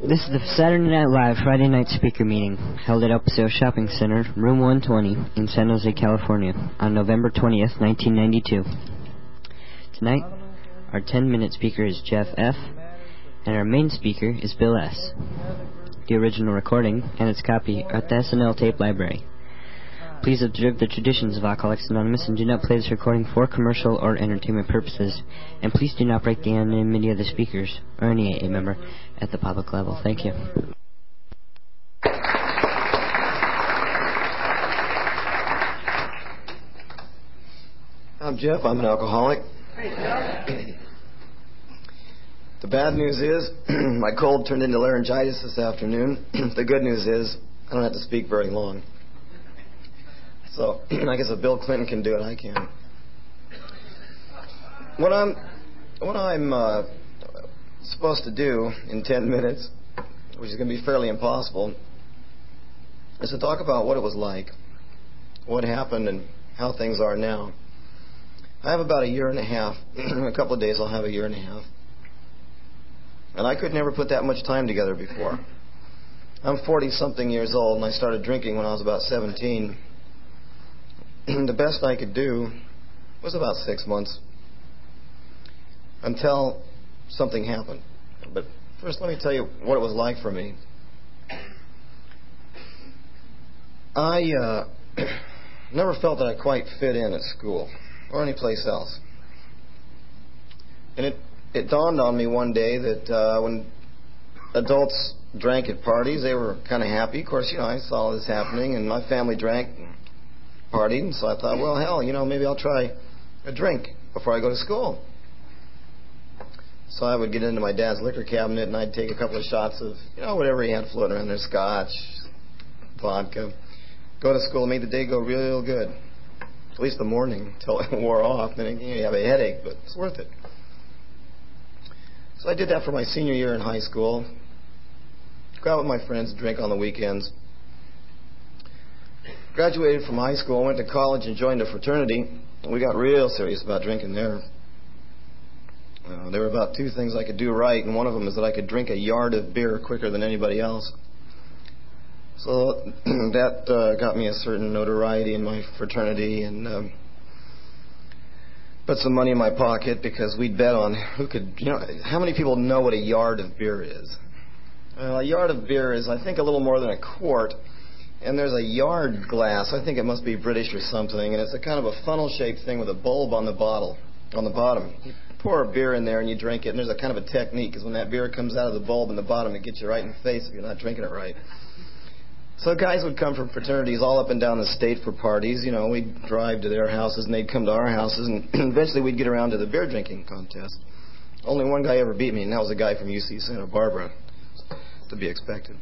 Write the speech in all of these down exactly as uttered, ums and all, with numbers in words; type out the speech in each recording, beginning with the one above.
This is the Saturday Night Live Friday night speaker meeting held at El Paseo Shopping Center, room one twenty in San Jose, California, on November twentieth, nineteen ninety-two. Tonight, our ten-minute speaker is Jeff F., and our main speaker is Bill S. The original recording and its copy are at the S N L Tape Library. Please observe the traditions of Alcoholics Anonymous and do not play this recording for commercial or entertainment purposes. And please do not break the anonymity of the speakers or any A A member at the public level. Thank you. I'm Jeff. I'm an alcoholic. The bad news is my cold turned into laryngitis this afternoon. The good news is I don't have to speak very long. So I guess if Bill Clinton can do it, I can. What I'm, what I'm uh, supposed to do in ten minutes, which is going to be fairly impossible, is to talk about what it was like, what happened, and how things are now. I have about a year and a half. In a couple of days, I'll have a year and a half. And I could never put that much time together before. I'm forty-something years old, and I started drinking when I was about seventeen. The best I could do was about six months until something happened. But first, let me tell you what it was like for me. I uh, never felt that I quite fit in at school or any place else. And it, it dawned on me one day that uh, when adults drank at parties, they were kind of happy. Of course, you know, I saw this happening, and my family drank and partied, and so I thought, well, hell, you know, maybe I'll try a drink before I go to school. So I would get into my dad's liquor cabinet, and I'd take a couple of shots of, you know, whatever he had floating around there, scotch, vodka. Go to school, made the day go real good. At least the morning, until it wore off. Then you know, you have a headache, but it's worth it. So I did that for my senior year in high school. Go out with my friends, drink on the weekends. Graduated from high school, went to college and joined a fraternity. We got real serious about drinking there. Uh, there were about two things I could do right, and one of them is that I could drink a yard of beer quicker than anybody else. So that uh, got me a certain notoriety in my fraternity, and um, put some money in my pocket because we'd bet on who could, you know, how many people know what a yard of beer is? Well, a yard of beer is, I think, a little more than a quart. And there's a yard glass. I think it must be British or something. And it's a kind of a funnel-shaped thing with a bulb on the bottle, on the bottom. You pour a beer in there and you drink it. And there's a kind of a technique, because when that beer comes out of the bulb in the bottom, it gets you right in the face if you're not drinking it right. So guys would come from fraternities all up and down the state for parties. You know, we'd drive to their houses and they'd come to our houses. And eventually we'd get around to the beer drinking contest. Only one guy ever beat me, and that was a guy from U C Santa Barbara. To be expected.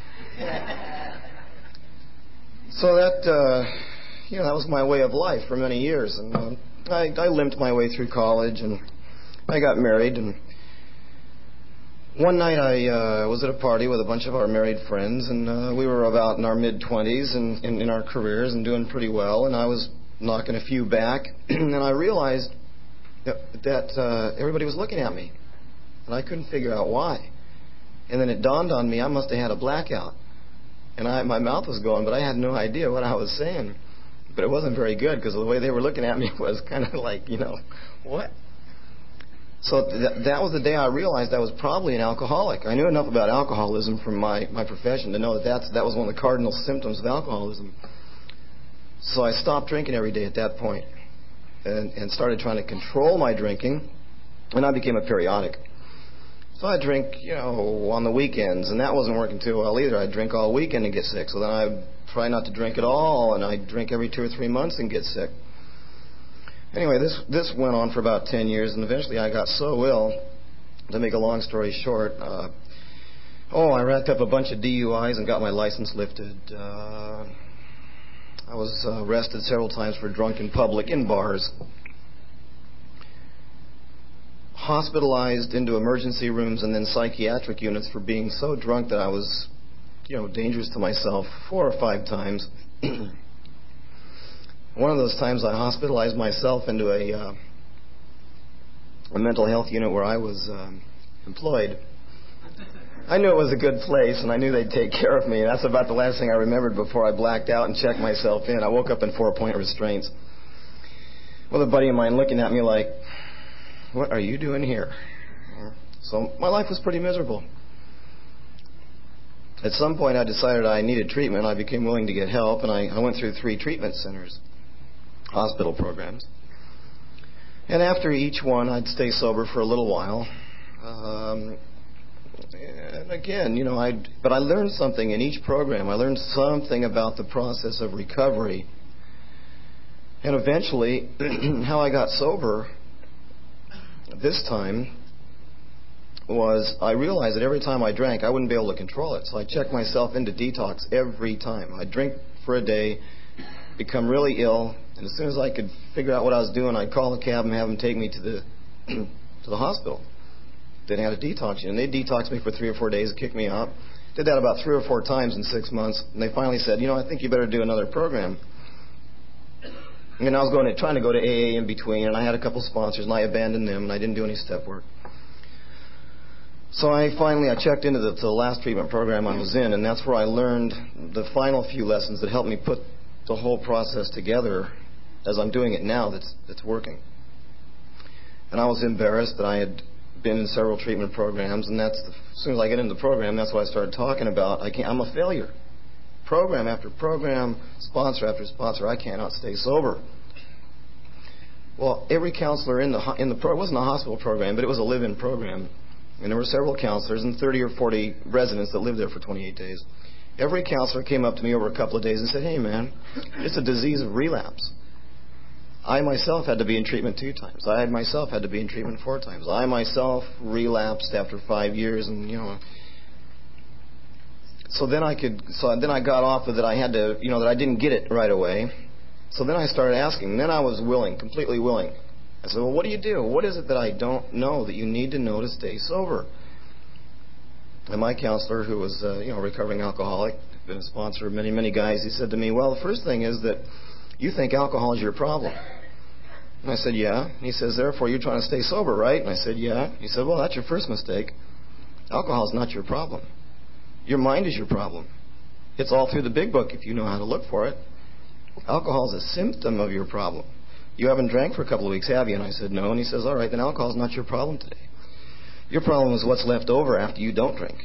So that, uh, you know, that was my way of life for many years. And uh, I, I limped my way through college, and I got married. And one night I uh, was at a party with a bunch of our married friends, and uh, we were about in our mid-twenties and in, in our careers and doing pretty well. And I was knocking a few back, and I realized that, that uh, everybody was looking at me, and I couldn't figure out why. And then it dawned on me I must have had a blackout. And I, my mouth was going, but I had no idea what I was saying. But it wasn't very good, because the way they were looking at me was kind of like, you know, what? So th- that was the day I realized I was probably an alcoholic. I knew enough about alcoholism from my, my profession to know that that's, that was one of the cardinal symptoms of alcoholism. So I stopped drinking every day at that point and, and started trying to control my drinking, and I became a periodic. So I'd drink, you know, on the weekends, and that wasn't working too well either. I'd drink all weekend and get sick. So then I'd try not to drink at all, and I'd drink every two or three months and get sick. Anyway, this this went on for about ten years, and eventually I got so ill, to make a long story short, uh, oh, I racked up a bunch of D U Is and got my license lifted. Uh, I was uh, arrested several times for drunk in public in bars. Hospitalized into emergency rooms and then psychiatric units for being so drunk that I was, you know, dangerous to myself four or five times. One of those times I hospitalized myself into a, uh, a mental health unit where I was um, employed. I knew it was a good place, and I knew they'd take care of me. That's about the last thing I remembered before I blacked out and checked myself in. I woke up in four-point restraints with a buddy of mine looking at me like, what are you doing here? So my life was pretty miserable. At some point, I decided I needed treatment. I became willing to get help, and I, I went through three treatment centers, hospital programs. And after each one, I'd stay sober for a little while. Um, and again, you know, I but I learned something in each program. I learned something about the process of recovery. And eventually, how I got sober this time was I realized that every time I drank, I wouldn't be able to control it. So I checked myself into detox every time. I'd drink for a day, become really ill, and as soon as I could figure out what I was doing, I'd call a cab and have them take me to the to the hospital. They had a detox, and they detoxed me for three or four days, kicked me out. Did that about three or four times in six months, and they finally said, you know, I think you better do another program. And I was going to, trying to go to A A in between, and I had a couple sponsors, and I abandoned them, and I didn't do any step work. So I finally, I checked into the, to the last treatment program I was in, and that's where I learned the final few lessons that helped me put the whole process together as I'm doing it now that's, that's working. And I was embarrassed that I had been in several treatment programs, and that's the, as soon as I get into the program, that's what I started talking about. I can't, I'm a failure. Program after program, sponsor after sponsor, I cannot stay sober. Well, every counselor in the in the pro, it wasn't a hospital program, but it was a live-in program, and there were several counselors and thirty or forty residents that lived there for twenty-eight days. Every counselor came up to me over a couple of days and said, "Hey, man, it's a disease of relapse." I myself had to be in treatment two times. I had myself had to be in treatment four times. I myself relapsed after five years, and you know. So then I could. So then I got off of that. I had to, you know, that I didn't get it right away. So then I started asking. And then I was willing, completely willing. I said, "Well, what do you do? What is it that I don't know that you need to know to stay sober?" And my counselor, who was, uh, you know, a recovering alcoholic, been a sponsor of many, many guys, he said to me, "Well, the first thing is that you think alcohol is your problem." And I said, "Yeah." And he says, "Therefore, you're trying to stay sober, right?" And I said, "Yeah." He said, "Well, that's your first mistake. Alcohol is not your problem. Your mind is your problem. It's all through the big book if you know how to look for it. Alcohol is a symptom of your problem. You haven't drank for a couple of weeks, have you?" And I said, "No." And he says, "All right, then alcohol is not your problem today. Your problem is what's left over after you don't drink."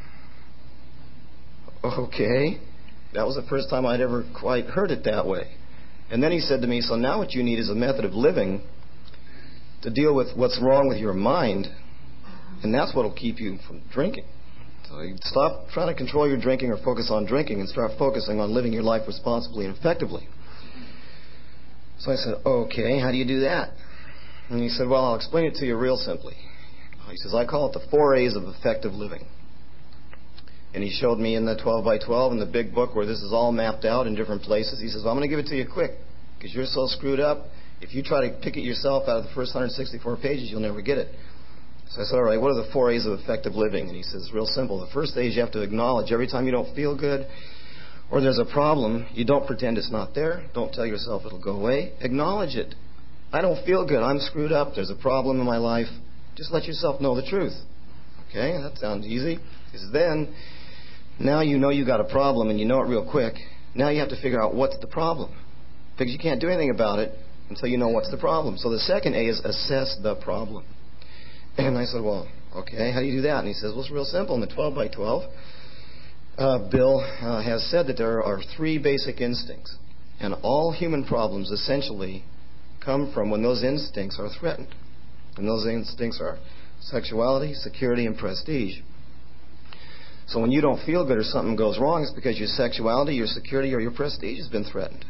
Okay. That was the first time I'd ever quite heard it that way. And then he said to me, "So now what you need is a method of living to deal with what's wrong with your mind, and that's what will keep you from drinking. So you stop trying to control your drinking or focus on drinking and start focusing on living your life responsibly and effectively." So I said, "Okay, how do you do that?" And he said, "Well, I'll explain it to you real simply." He says, "I call it the four A's of effective living." And he showed me in the twelve by twelve in the big book where this is all mapped out in different places. He says, "Well, I'm going to give it to you quick because you're so screwed up. If you try to pick it yourself out of the first one hundred sixty-four pages, you'll never get it." So I said, "All right, what are the four A's of effective living?" And he says, real simple. The first A is you have to acknowledge every time you don't feel good or there's a problem, you don't pretend it's not there. Don't tell yourself it'll go away. Acknowledge it. I don't feel good. I'm screwed up. There's a problem in my life. Just let yourself know the truth. Okay, that sounds easy. He says, then, now you know you got a problem and you know it real quick. Now you have to figure out what's the problem. Because you can't do anything about it until you know what's the problem. So the second A is assess the problem. And I said, "Well, okay, how do you do that?" And he says, "Well, it's real simple. In the twelve by twelve, uh, Bill uh, has said that there are three basic instincts. And all human problems essentially come from when those instincts are threatened. And those instincts are sexuality, security, and prestige. So when you don't feel good or something goes wrong, it's because your sexuality, your security, or your prestige has been threatened."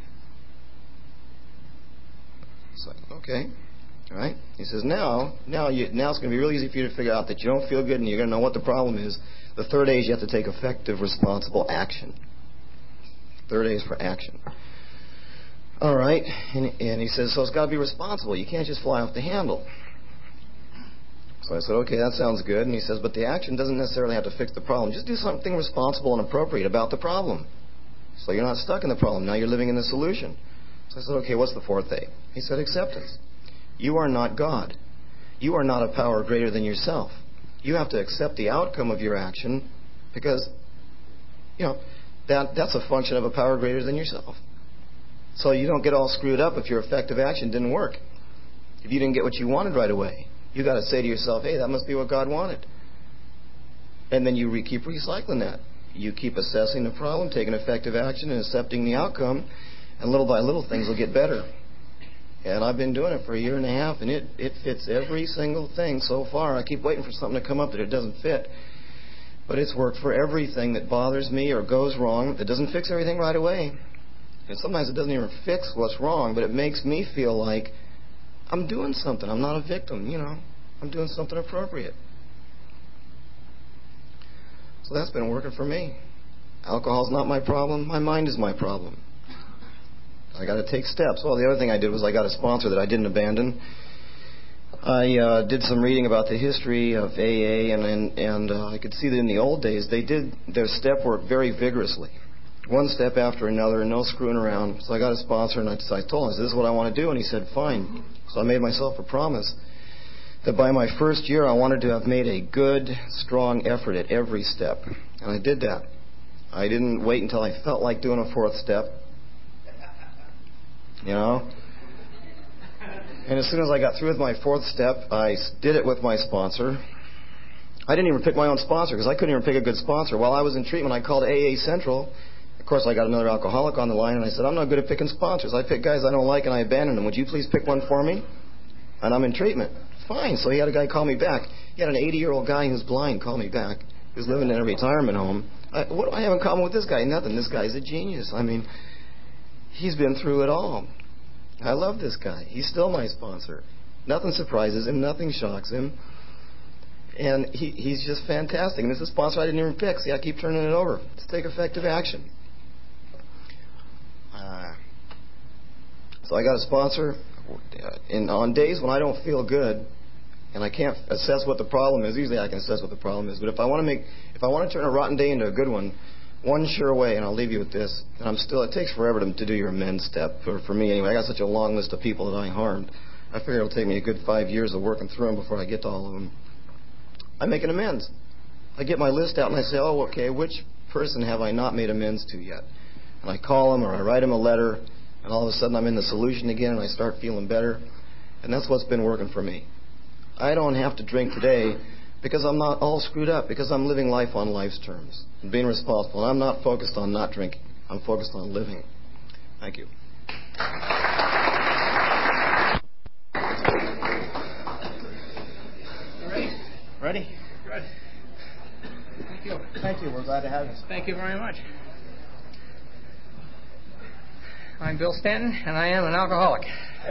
So, okay. All right? He says, now, now, you, now it's going to be really easy for you to figure out that you don't feel good and you're going to know what the problem is. The third A is you have to take effective, responsible action. Third A is for action. All right? And, and he says, so it's got to be responsible. You can't just fly off the handle. So I said, okay, that sounds good. And he says, but the action doesn't necessarily have to fix the problem. Just do something responsible and appropriate about the problem. So you're not stuck in the problem. Now you're living in the solution. So I said, okay, what's the fourth A? He said, acceptance. You are not God. You are not a power greater than yourself. You have to accept the outcome of your action because, you know, that that's a function of a power greater than yourself. So you don't get all screwed up if your effective action didn't work. If you didn't get what you wanted right away, you got to say to yourself, hey, that must be what God wanted. And then you re- keep recycling that. You keep assessing the problem, taking effective action, and accepting the outcome, and little by little things will get better. And I've been doing it for a year and a half, and it, it fits every single thing so far. I keep waiting for something to come up that it doesn't fit. But it's worked for everything that bothers me or goes wrong. It doesn't fix everything right away. And sometimes it doesn't even fix what's wrong, but it makes me feel like I'm doing something. I'm not a victim, you know. I'm doing something appropriate. So that's been working for me. Alcohol's not my problem. My mind is my problem. I got to take steps. Well, the other thing I did was I got a sponsor that I didn't abandon. I uh, did some reading about the history of A A, and and, and uh, I could see that in the old days they did their step work very vigorously, one step after another, no screwing around. So I got a sponsor, and I, so I told him, I said, "This is what I want to do," and he said, "Fine." So I made myself a promise that by my first year I wanted to have made a good, strong effort at every step, and I did that. I didn't wait until I felt like doing a fourth step. You know? And as soon as I got through with my fourth step, I did it with my sponsor. I didn't even pick my own sponsor because I couldn't even pick a good sponsor. While I was in treatment, I called A A Central. Of course, I got another alcoholic on the line, and I said, I'm not good at picking sponsors. I pick guys I don't like, and I abandon them. Would you please pick one for me? And I'm in treatment. Fine. So he had a guy call me back. He had an eighty-year-old guy who's blind call me back, who's living in a retirement home. I, what do I have in common with this guy? Nothing. This guy's a genius. I mean, he's been through it all. I love this guy. He's still my sponsor. Nothing surprises him. Nothing shocks him. And he, he's just fantastic. And this is a sponsor I didn't even pick. See, I keep turning it over. Let's take effective action. Uh, so I got a sponsor. And on days when I don't feel good and I can't assess what the problem is, usually I can assess what the problem is. But if I want to make, if I want to turn a rotten day into a good one, one sure way, and I'll leave you with this, and I'm still, it takes forever to, to do your amends step, for, for me anyway. I got such a long list of people that I harmed. I figure it'll take me a good five years of working through them before I get to all of them. I make an amends. I get my list out and I say, oh, okay, which person have I not made amends to yet? And I call them or I write them a letter, and all of a sudden I'm in the solution again and I start feeling better. And that's what's been working for me. I don't have to drink today because I'm not all screwed up, because I'm living life on life's terms and being responsible. And I'm not focused on not drinking. I'm focused on living. Thank you. Ready? Ready? Good. Thank you. Thank you. We're glad to have you. Thank you very much. I'm Bill Stanton, and I am an alcoholic.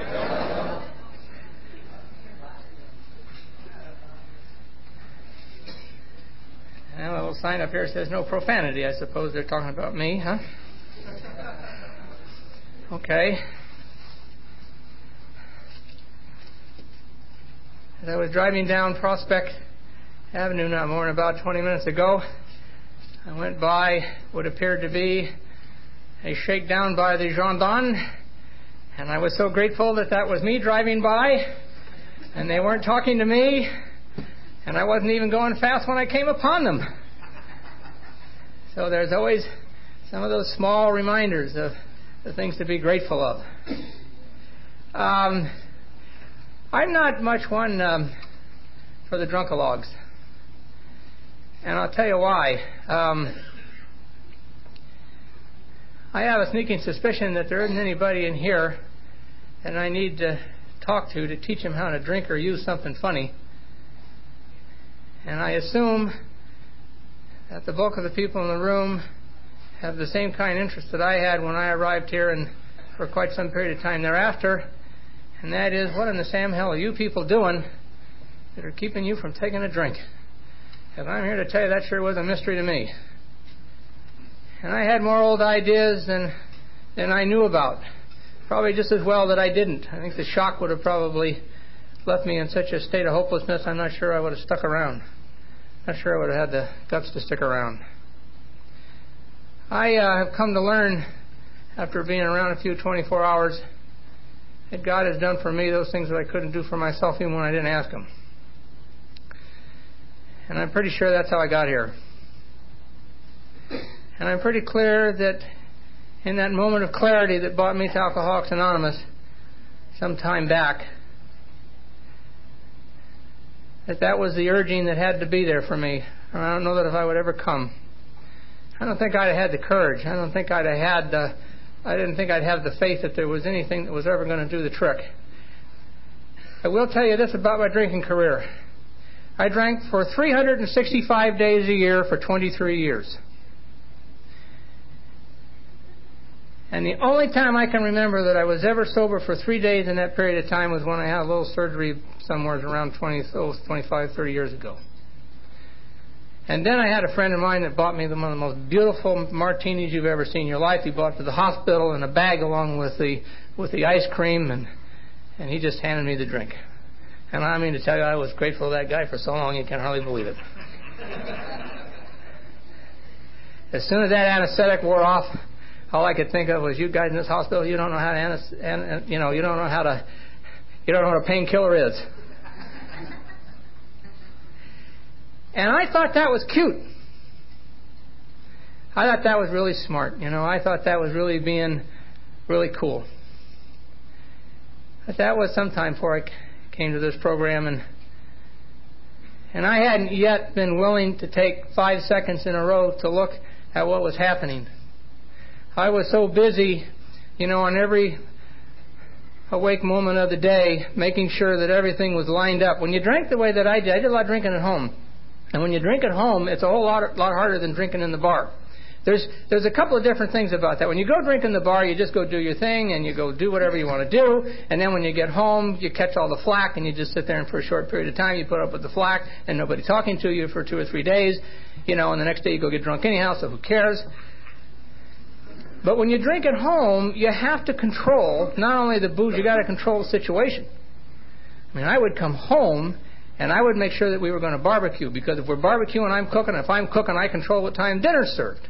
And a little sign up here says no profanity. I suppose they're talking about me, huh? Okay. As I was driving down Prospect Avenue not more than about twenty minutes ago, I went by what appeared to be a shakedown by the gendarmes, and I was so grateful that that was me driving by, and they weren't talking to me, and I wasn't even going fast when I came upon them. So there's always some of those small reminders of the things to be grateful of. Um, I'm not much one um, for the drunkalogs, and I'll tell you why. Um, I have a sneaking suspicion that there isn't anybody in here that I need to talk to to teach them how to drink or use something funny. And I assume that the bulk of the people in the room have the same kind of interest that I had when I arrived here and for quite some period of time thereafter, and that is, what in the Sam hell are you people doing that are keeping you from taking a drink? And I'm here to tell you that sure was a mystery to me. And I had more old ideas than than I knew about. Probably just as well that I didn't. I think the shock would have probably left me in such a state of hopelessness, I'm not sure I would have stuck around. Not sure I would have had the guts to stick around. I uh, have come to learn, after being around a few twenty-four hours, that God has done for me those things that I couldn't do for myself even when I didn't ask Him. And I'm pretty sure that's how I got here. And I'm pretty clear that in that moment of clarity that brought me to Alcoholics Anonymous some time back, that that was the urging that had to be there for me. And I don't know that if I would ever come. I don't think I'd have had the courage. I don't think I'd have had the, I didn't think I'd have the faith that there was anything that was ever going to do the trick. I will tell you this about my drinking career. I drank for three hundred sixty-five days a year for twenty-three years. And the only time I can remember that I was ever sober for three days in that period of time was when I had a little surgery somewhere around twenty, oh, twenty-five, thirty years ago. And then I had a friend of mine that bought me one of the most beautiful martinis you've ever seen in your life. He bought it to the hospital in a bag along with the with the ice cream, and and he just handed me the drink. And I mean to tell you, I was grateful to that guy for so long you can hardly believe it. As soon as that anesthetic wore off, all I could think of was, you guys in this hospital, you don't know how to, anes- and, you know, you don't know how to, you don't know what a painkiller is. And I thought that was cute. I thought that was really smart. You know, I thought that was really being really cool. But that was some time before I came to this program, and and I hadn't yet been willing to take five seconds in a row to look at what was happening. I was so busy, you know, on every awake moment of the day, making sure that everything was lined up. When you drank the way that I did, I did a lot of drinking at home. And when you drink at home, it's a whole lot, lot harder than drinking in the bar. There's there's a couple of different things about that. When you go drink in the bar, you just go do your thing, and you go do whatever you want to do. And then when you get home, you catch all the flack, and you just sit there, and for a short period of time, you put up with the flack, and nobody talking to you for two or three days. You know, and the next day you go get drunk anyhow, so who cares? But when you drink at home, you have to control not only the booze, you got to control the situation. I mean, I would come home, and I would make sure that we were going to barbecue, because if we're barbecuing, I'm cooking. If I'm cooking, I control what time dinner's served.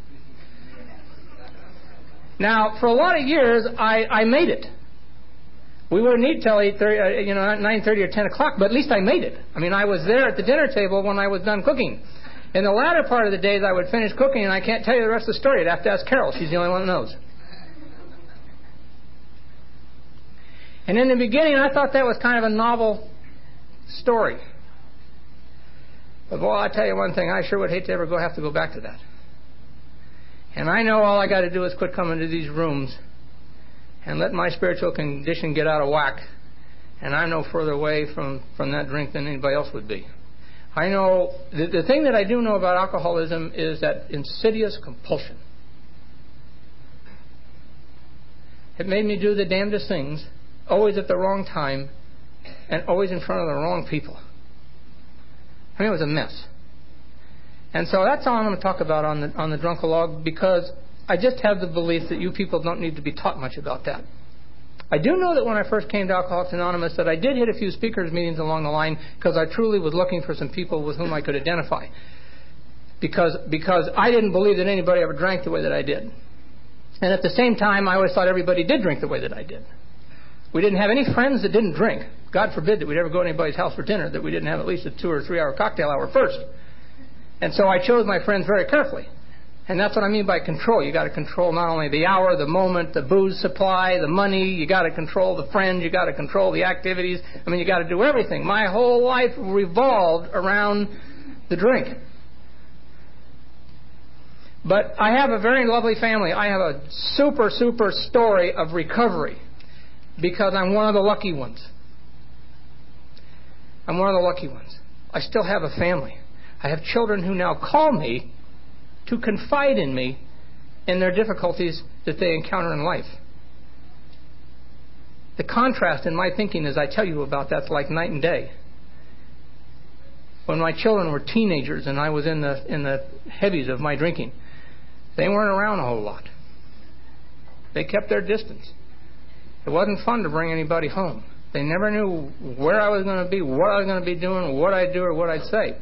Now, for a lot of years, I, I made it. We wouldn't eat till eight thirty, uh, you know, nine thirty or ten o'clock, but at least I made it. I mean, I was there at the dinner table when I was done cooking. In the latter part of the days, I would finish cooking, and I can't tell you the rest of the story. I'd have to ask Carol. She's the only one that knows. And in the beginning, I thought that was kind of a novel story. But boy, I'll tell you one thing. I sure would hate to ever go have to go back to that. And I know all I got to do is quit coming to these rooms and let my spiritual condition get out of whack. And I'm no further away from, from that drink than anybody else would be. I know, the, the thing that I do know about alcoholism is that insidious compulsion. It made me do the damnedest things, always at the wrong time, and always in front of the wrong people. I mean, it was a mess. And so that's all I'm going to talk about on the, on the Drunkalog, because I just have the belief that you people don't need to be taught much about that. I do know that when I first came to Alcoholics Anonymous that I did hit a few speakers meetings along the line, because I truly was looking for some people with whom I could identify. Because, because I didn't believe that anybody ever drank the way that I did. And at the same time, I always thought everybody did drink the way that I did. We didn't have any friends that didn't drink. God forbid that we'd ever go to anybody's house for dinner that we didn't have at least a two or three hour cocktail hour first. And so I chose my friends very carefully. And that's what I mean by control. You got to control not only the hour, the moment, the booze supply, the money. You got to control the friends. You got to control the activities. I mean, you got to do everything. My whole life revolved around the drink. But I have a very lovely family. I have a super, super story of recovery, because I'm one of the lucky ones. I'm one of the lucky ones. I still have a family. I have children who now call me to confide in me in their difficulties that they encounter in life. The contrast in my thinking, as I tell you about, that's like night and day. When my children were teenagers and I was in the in the heavies of my drinking, they weren't around a whole lot. They kept their distance. It wasn't fun to bring anybody home. They never knew where I was going to be, what I was going to be doing, what I'd do or what I'd say.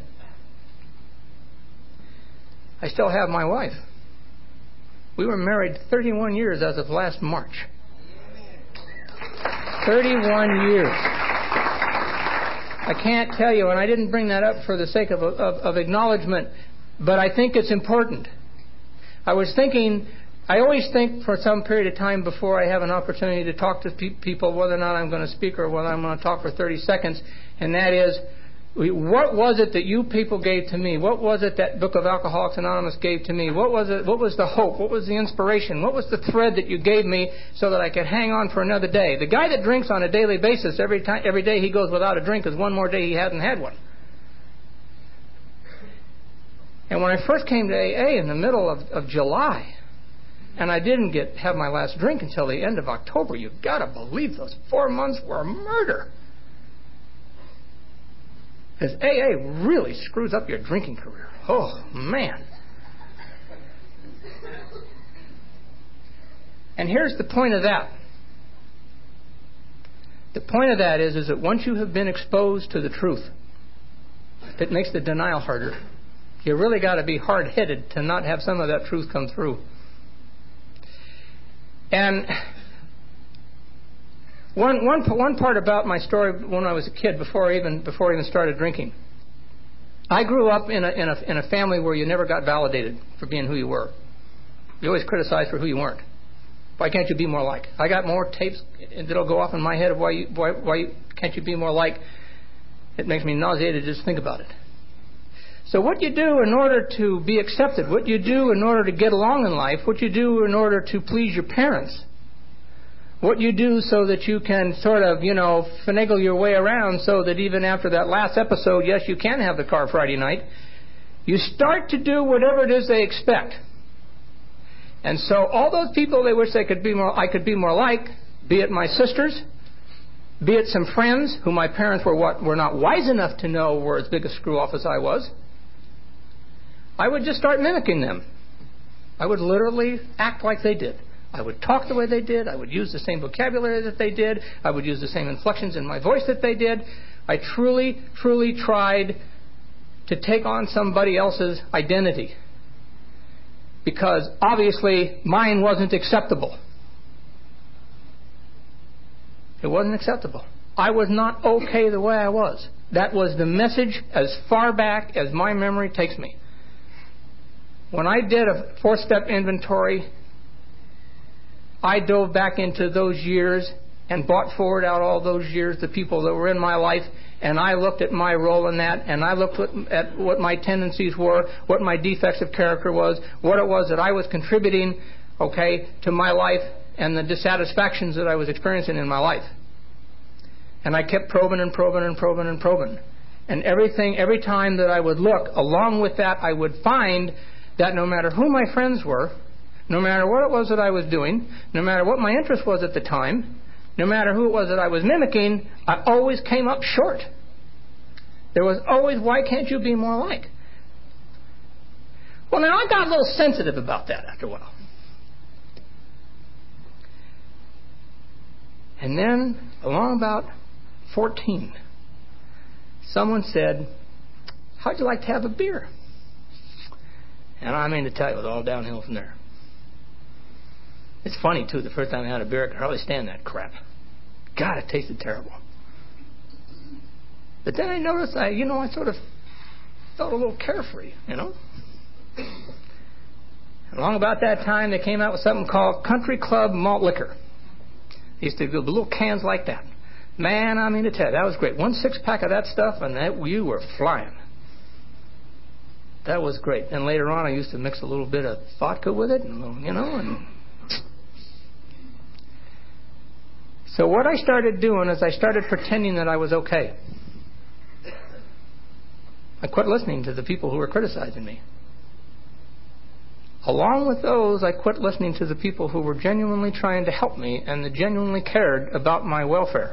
I still have my wife. We were married thirty-one years as of last March. thirty-one years. I can't tell you, and I didn't bring that up for the sake of, of, of acknowledgement, but I think it's important. I was thinking, I always think for some period of time before I have an opportunity to talk to pe- people, whether or not I'm going to speak or whether I'm going to talk for thirty seconds, and that is, what was it that you people gave to me? What was it that Book of Alcoholics Anonymous gave to me? What was it? What was the hope? What was the inspiration? What was the thread that you gave me so that I could hang on for another day? The guy that drinks on a daily basis, every time, every day he goes without a drink is one more day he hasn't had one. And when I first came to A A in the middle of, of July, and I didn't get have my last drink until the end of October, you've got to believe those four months were murder. Because A A really screws up your drinking career. Oh, man. And here's the point of that. The point of that is, is that once you have been exposed to the truth, it makes the denial harder. You really got to be hard-headed to not have some of that truth come through. And One, one, one part about my story when I was a kid, before I even before I even started drinking, I grew up in a, in a in a family where you never got validated for being who you were. You always criticized for who you weren't. Why can't you be more like? I got more tapes that'll go off in my head of why you, why why can't you be more like. It makes me nauseated to just think about it. So what you do in order to be accepted, what you do in order to get along in life, what you do in order to please your parents, what you do so that you can sort of, you know, finagle your way around so that even after that last episode, yes, you can have the car Friday night, you start to do whatever it is they expect. And so all those people they wish they could be more, I could be more like, be it my sisters, be it some friends who my parents were what were not wise enough to know were as big a screw-off as I was, I would just start mimicking them. I would literally act like they did. I would talk the way they did. I would use the same vocabulary that they did. I would use the same inflections in my voice that they did. I truly, truly tried to take on somebody else's identity. Because obviously mine wasn't acceptable. It wasn't acceptable. I was not okay the way I was. That was the message as far back as my memory takes me. When I did a four-step inventory, I dove back into those years and brought forward out all those years, the people that were in my life, and I looked at my role in that, and I looked at what my tendencies were, what my defects of character was, what it was that I was contributing, okay, to my life, and the dissatisfactions that I was experiencing in my life. And I kept probing and probing and probing and probing. And everything, every time that I would look, along with that, I would find that no matter who my friends were, no matter what it was that I was doing, no matter what my interest was at the time, no matter who it was that I was mimicking, I always came up short. There was always, why can't you be more like? Well, now I got a little sensitive about that after a while. And then, along about fourteen, someone said, how'd you like to have a beer? And I mean to tell you, it was all downhill from there. It's funny, too, the first time I had a beer, I could hardly stand that crap. God, it tasted terrible. But then I noticed, I, you know, I sort of felt a little carefree, you know. Along about that time, they came out with something called Country Club Malt Liquor. They used to do little cans like that. Man, I mean to tell you, that was great. One six-pack of that stuff, and that you were flying. That was great. And later on, I used to mix a little bit of vodka with it, and, you know, and... So what I started doing is I started pretending that I was okay. I quit listening to the people who were criticizing me. Along with those, I quit listening to the people who were genuinely trying to help me and that genuinely cared about my welfare.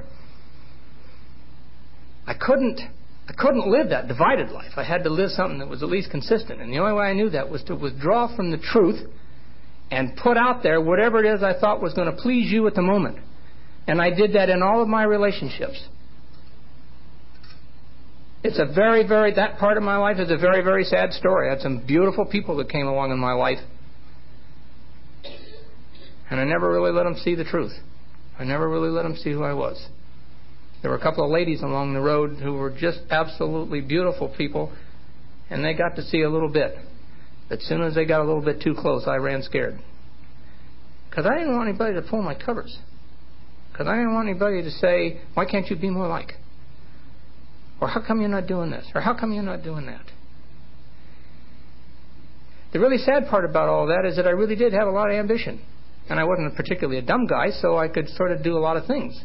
I couldn't, I couldn't live that divided life. I had to live something that was at least consistent. And the only way I knew that was to withdraw from the truth and put out there whatever it is I thought was going to please you at the moment. And I did that in all of my relationships. It's a very, very, that part of my life is a very, very sad story. I had some beautiful people that came along in my life. And I never really let them see the truth. I never really let them see who I was. There were a couple of ladies along the road who were just absolutely beautiful people, and they got to see a little bit. But as soon as they got a little bit too close, I ran scared. Because I didn't want anybody to pull my covers. Because I didn't want anybody to say, why can't you be more like? Or how come you're not doing this? Or how come you're not doing that? The really sad part about all that is that I really did have a lot of ambition. And I wasn't particularly a dumb guy, so I could sort of do a lot of things.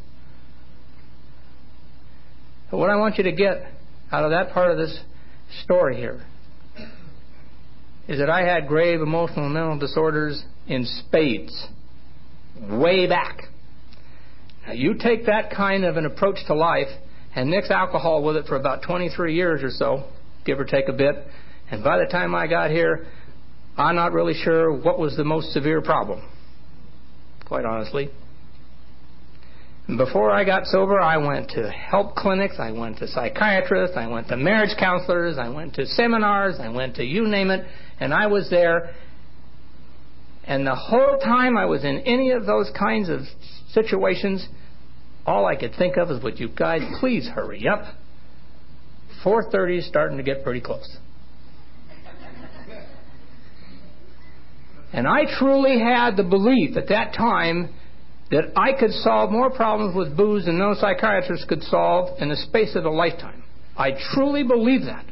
But what I want you to get out of that part of this story here is that I had grave emotional and mental disorders in spades, way back. Now, you take that kind of an approach to life and mix alcohol with it for about twenty-three years or so, give or take a bit, and by the time I got here, I'm not really sure what was the most severe problem, quite honestly. Before I got sober, I went to help clinics, I went to psychiatrists, I went to marriage counselors, I went to seminars, I went to you name it, and I was there. And the whole time I was in any of those kinds of situations, all I could think of is, would you guys please hurry up? four thirty is starting to get pretty close. And I truly had the belief at that time that I could solve more problems with booze than no psychiatrist could solve in the space of a lifetime. I truly believe that.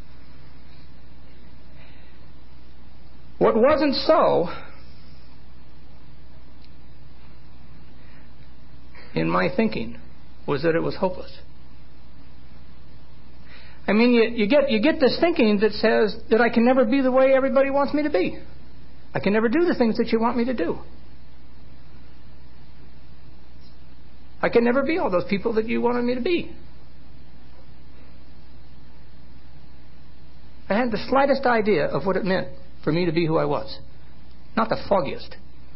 What wasn't so in my thinking was that it was hopeless. I mean, you, you get you get this thinking that says that I can never be the way everybody wants me to be. I can never do the things that you want me to do. I can never be all those people that you wanted me to be. I had the slightest idea of what it meant for me to be who I was. Not the foggiest.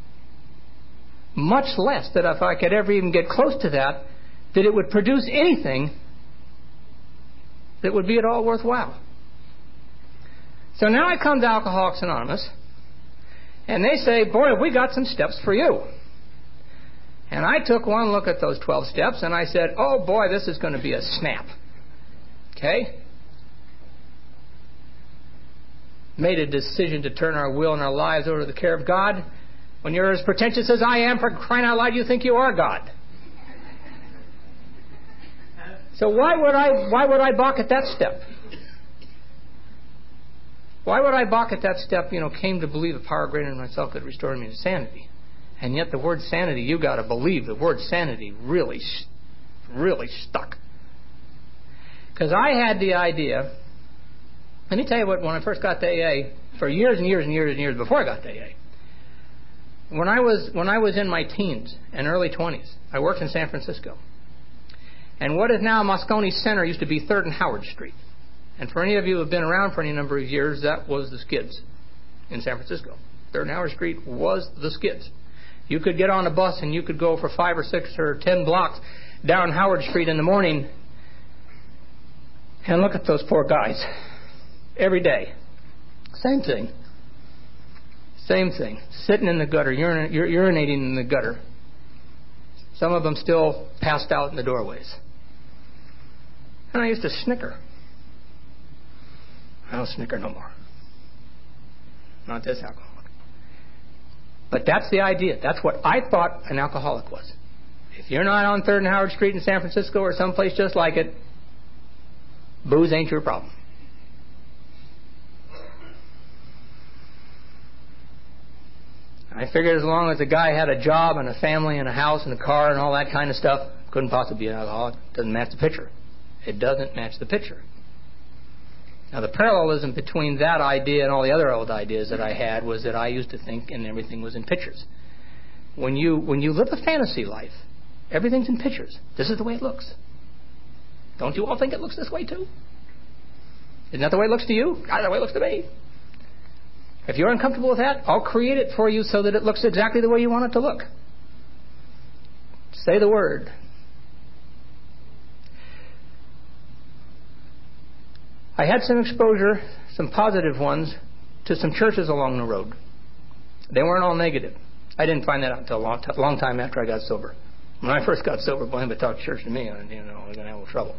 Much less that if I could ever even get close to that, that it would produce anything that would be at all worthwhile. So now I come to Alcoholics Anonymous, and they say, boy, have we got some steps for you. And I took one look at those twelve steps, and I said, oh, boy, this is going to be a snap. Okay? Made a decision to turn our will and our lives over to the care of God. When you're as pretentious as I am, for crying out loud, you think you are God. So why would I why would I balk at that step? Why would I balk at that step, you know, came to believe a power greater than myself could restore me to sanity? And yet the word sanity, you got to believe the word sanity really, really stuck. Because I had the idea, let me tell you what, when I first got to A A, for years and years and years and years before I got to A A, when I was when I was in my teens and early twenties, I worked in San Francisco. And what is now Moscone Center used to be third and Howard Street. And for any of you who have been around for any number of years, that was the Skids in San Francisco. third and Howard Street was the Skids. You could get on a bus and you could go for five or six or ten blocks down Howard Street in the morning and look at those poor guys every day. Same thing. Same thing. Sitting in the gutter, urin- ur- urinating in the gutter. Some of them still passed out in the doorways. And I used to snicker. I don't snicker no more. Not this alcoholic. But that's the idea. That's what I thought an alcoholic was. If you're not on third and Howard Street in San Francisco or someplace just like it, booze ain't your problem. I figured as long as the guy had a job and a family and a house and a car and all that kind of stuff, couldn't possibly be an alcoholic. Doesn't match the picture. It doesn't match the picture. Now, the parallelism between that idea and all the other old ideas that I had was that I used to think and everything was in pictures. When you when you live a fantasy life, everything's in pictures. This is the way it looks. Don't you all think it looks this way too? Isn't that the way it looks to you? That's the way it looks to me. If you're uncomfortable with that, I'll create it for you so that it looks exactly the way you want it to look. Say the word. I had some exposure, some positive ones, to some churches along the road. They weren't all negative. I didn't find that out until a long, t- long time after I got sober. When I first got sober, boy, anybody talked church to me, and you know, we're going to have a little trouble.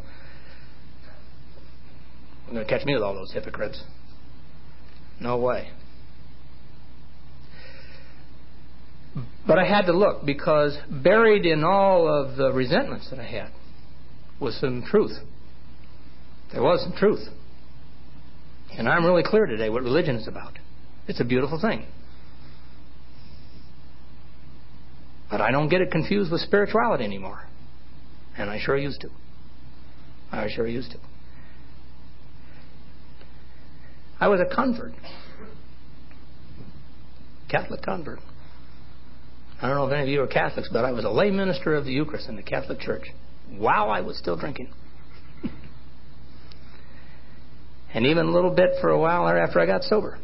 We're going to catch me with all those hypocrites. No way. But I had to look, because buried in all of the resentments that I had was some truth. There was some truth. And I'm really clear today what religion is about. It's a beautiful thing. But I don't get it confused with spirituality anymore. And I sure used to. I sure used to. I was a convert. Catholic convert. I don't know if any of you are Catholics, but I was a lay minister of the Eucharist in the Catholic Church while I was still drinking. And even a little bit for a while after I got sober.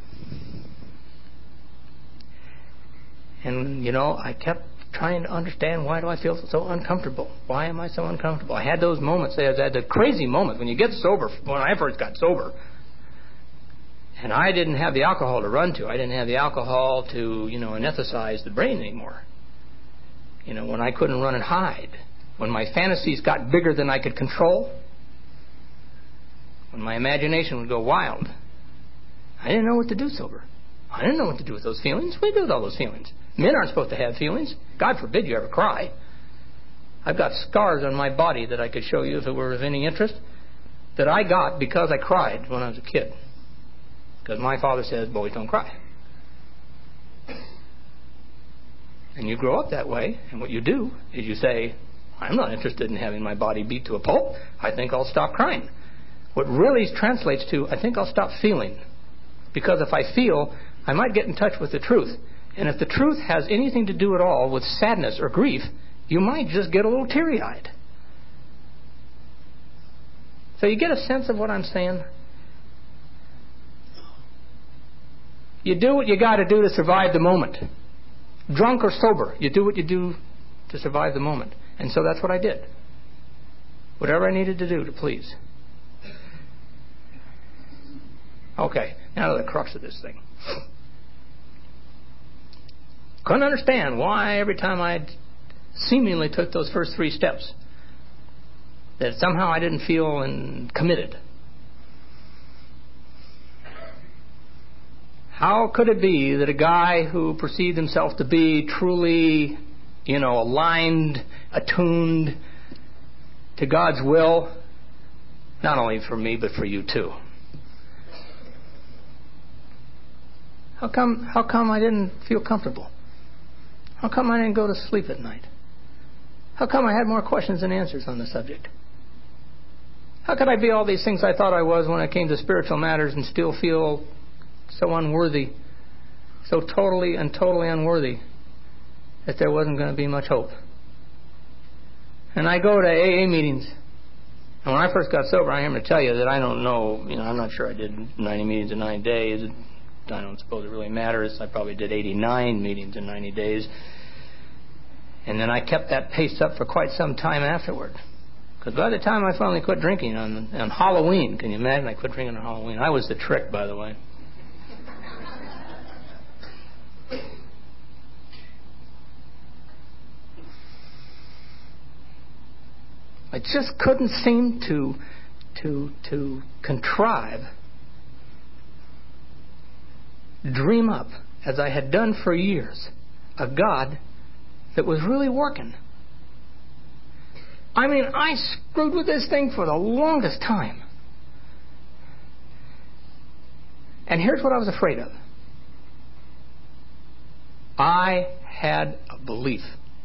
And, you know, I kept trying to understand, why do I feel so uncomfortable? Why am I so uncomfortable? I had those moments, I had the crazy moments when you get sober, when I first got sober. And I didn't have the alcohol to run to. I didn't have the alcohol to, you know, anesthetize the brain anymore. You know, when I couldn't run and hide. When my fantasies got bigger than I could control. When my imagination would go wild. I didn't know what to do sober. I didn't know what to do with those feelings. What do you do with all those feelings? Men aren't supposed to have feelings. God forbid you ever cry. I've got scars on my body that I could show you if it were of any interest, that I got because I cried when I was a kid. Because my father says, boys don't cry. And you grow up that way, and what you do is you say, I'm not interested in having my body beat to a pulp. I think I'll stop crying. What really translates to, I think I'll stop feeling. Because if I feel, I might get in touch with the truth. And if the truth has anything to do at all with sadness or grief, you might just get a little teary-eyed. So you get a sense of what I'm saying? You do what you got to do to survive the moment. Drunk or sober, you do what you do to survive the moment. And so that's what I did. Whatever I needed to do to please. Okay, now to the crux of this thing. Couldn't understand why every time I seemingly took those first three steps, that somehow I didn't feel in, committed. How could it be that a guy who perceived himself to be truly, you know, aligned, attuned to God's will, not only for me, but for you too? How come, how come I didn't feel comfortable? How come I didn't go to sleep at night? How come I had more questions than answers on the subject? How could I be all these things I thought I was when it came to spiritual matters and still feel so unworthy, so totally and totally unworthy, that there wasn't going to be much hope? And I go to A A meetings. And when I first got sober, I am to tell you that I don't know, you know, I'm not sure I did ninety meetings in nine days. I don't suppose it really matters. I probably did eighty-nine meetings in ninety days. And then I kept that pace up for quite some time afterward. Because by the time I finally quit drinking on, on Halloween, can you imagine? I quit drinking on Halloween. I was the trick, by the way. I just couldn't seem to to to contrive, dream up, as I had done for years, a God that was really working. I mean, I screwed with this thing for the longest time. And here's what I was afraid of. I had a belief.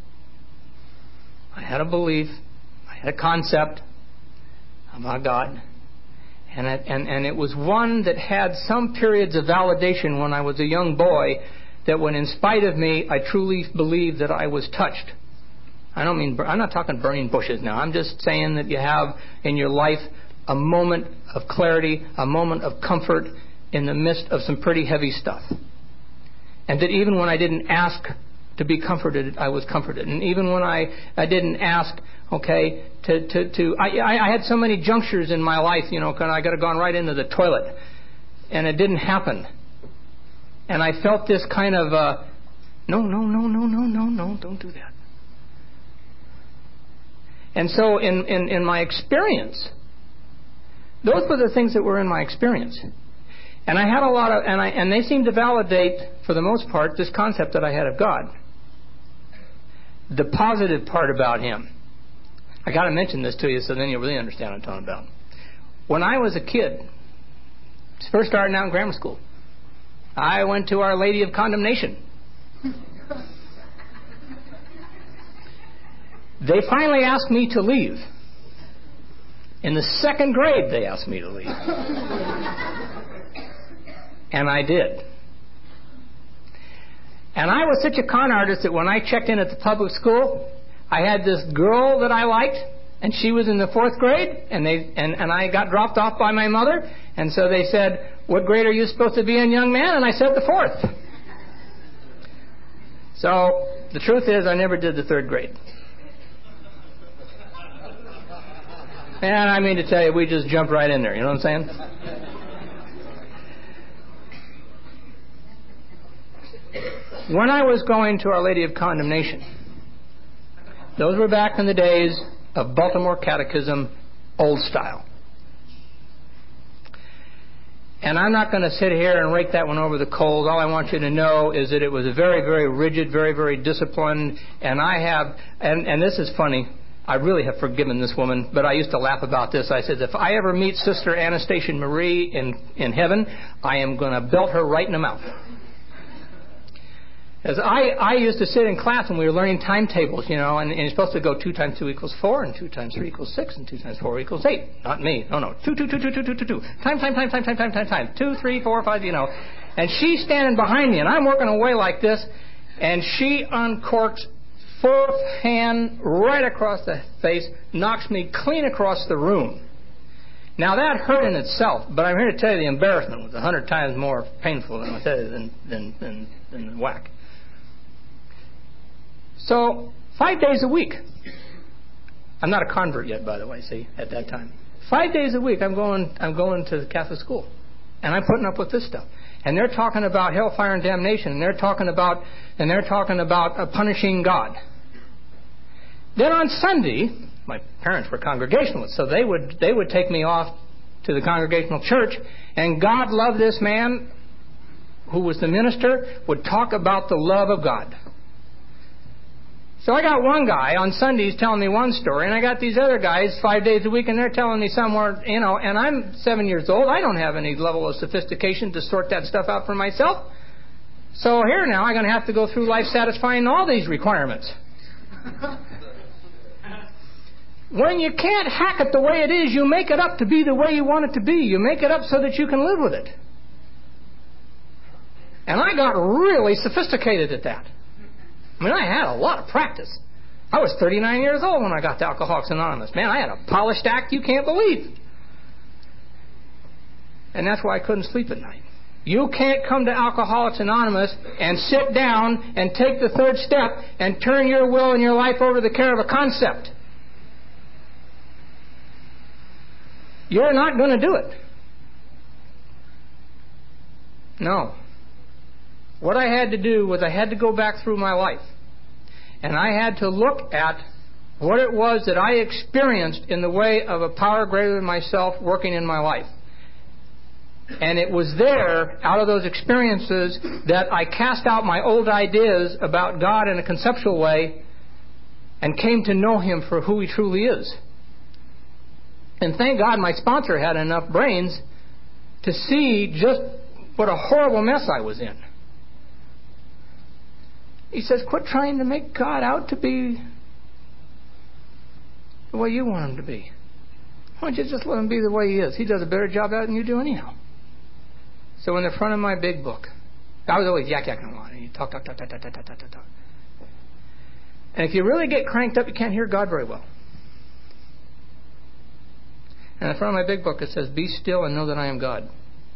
I had a belief. I had a concept about God. And it, and, and it was one that had some periods of validation when I was a young boy, that when in spite of me, I truly believed that I was touched. I don't mean, I'm not talking burning bushes now. I'm just saying that you have in your life a moment of clarity, a moment of comfort in the midst of some pretty heavy stuff. And that even when I didn't ask to be comforted, I was comforted. And even when I, I didn't ask, okay, to, to, to I, I had so many junctures in my life, you know, because I could have gone right into the toilet. And it didn't happen. And I felt this kind of, uh, no, no, no, no, no, no, no, don't do that. And so in, in, in my experience, those were the things that were in my experience. And I had a lot of, and I, and they seemed to validate, for the most part, this concept that I had of God. The positive part about Him. I got to mention this to you so then you'll really understand what I'm talking about. When I was a kid, first starting out in grammar school, I went to Our Lady of Condemnation. They finally asked me to leave. In the second grade, they asked me to leave. And I did. And I was such a con artist that when I checked in at the public school, I had this girl that I liked, and she was in the fourth grade, and they and, and I got dropped off by my mother, and so they said, "What grade are you supposed to be in, young man?" And I said, "The fourth." So the truth is, I never did the third grade. And I mean to tell you, we just jumped right in there. You know what I'm saying? When I was going to Our Lady of Condemnation, those were back in the days of Baltimore Catechism, old style. And I'm not going to sit here and rake that one over the coals. All I want you to know is that it was a very, very rigid, very, very disciplined. And I have, and, and this is funny, I really have forgiven this woman, but I used to laugh about this. I said, if I ever meet Sister Anastasia Marie in, in heaven, I am going to belt her right in the mouth. As I, I used to sit in class and we were learning timetables, you know, and, and you're supposed to go two times two equals four, and two times three equals six, and two times four equals eight. Not me. No, no. Two, two, two, two, two, two, two, two. Time, time, time, time, time, time, time, time. Two, three, four, five, you know. And she's standing behind me, and I'm working away like this, and she uncorks fourth hand right across the face, knocks me clean across the room. Now that hurt in itself, but I'm here to tell you the embarrassment was a hundred times more painful than I tell you than than than, than the whack. So five days a week. I'm not a convert yet, by the way. See, at that time, five days a week, I'm going. I'm going to the Catholic school, and I'm putting up with this stuff. And they're talking about hellfire and damnation, and they're talking about and they're talking about uh, punishing God. Then on Sunday, my parents were Congregationalists, so they would they would take me off to the Congregational church, and God loved this man who was the minister would talk about the love of God. So I got one guy on Sundays telling me one story, and I got these other guys five days a week, and they're telling me somewhere, you know, and I'm seven years old. I don't have any level of sophistication to sort that stuff out for myself. So here now, I'm going to have to go through life satisfying all these requirements. When you can't hack it the way it is, you make it up to be the way you want it to be. You make it up so that you can live with it. And I got really sophisticated at that. I mean, I had a lot of practice. I was thirty-nine years old when I got to Alcoholics Anonymous. Man, I had a polished act you can't believe. And that's why I couldn't sleep at night. You can't come to Alcoholics Anonymous and sit down and take the third step and turn your will and your life over to the care of a concept. You're not going to do it. No. What I had to do was I had to go back through my life. And I had to look at what it was that I experienced in the way of a power greater than myself working in my life. And it was there, out of those experiences, that I cast out my old ideas about God in a conceptual way and came to know Him for who He truly is. And thank God my sponsor had enough brains to see just what a horrible mess I was in. He says, quit trying to make God out to be the way you want Him to be. Why don't you just let Him be the way He is? He does a better job at it than you do anyhow. So in the front of my big book, I was always yak yakking on, and you talk, talk, talk, talk, talk, talk, talk, talk, talk. And if you really get cranked up, you can't hear God very well. And in front of my big book it says, be still and know that I am God.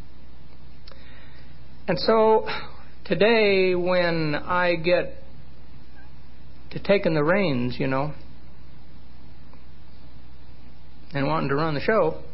And so today when I get to taking the reins, you know, and wanting to run the show,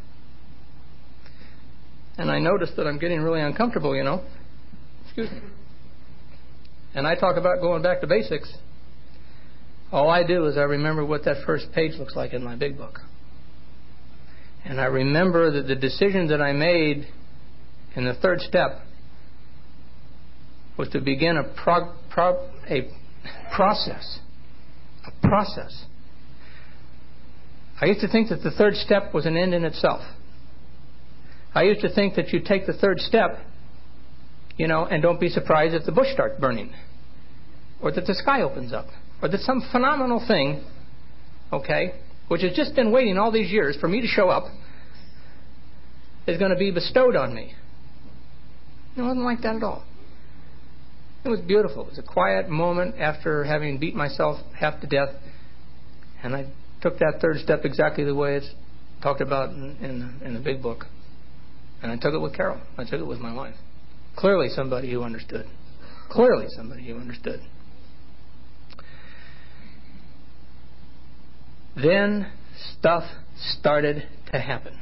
and I notice that I'm getting really uncomfortable, you know, excuse me, and I talk about going back to basics, All I do is I remember what that first page looks like in my big book. And I remember that the decision that I made in the third step was to begin a, prog- pro- a process. A process. I used to think that the third step was an end in itself. I used to think that you take the third step, you know, and don't be surprised if the bush starts burning, or that the sky opens up, or that some phenomenal thing, okay, which has just been waiting all these years for me to show up, is going to be bestowed on me. It wasn't like that at all. It was beautiful. It was a quiet moment after having beat myself half to death, and I took that third step exactly the way it's talked about in, in, in the big book. And I took it with Carol. I took it with my wife. Clearly somebody who understood. Clearly somebody who understood. Then stuff started to happen.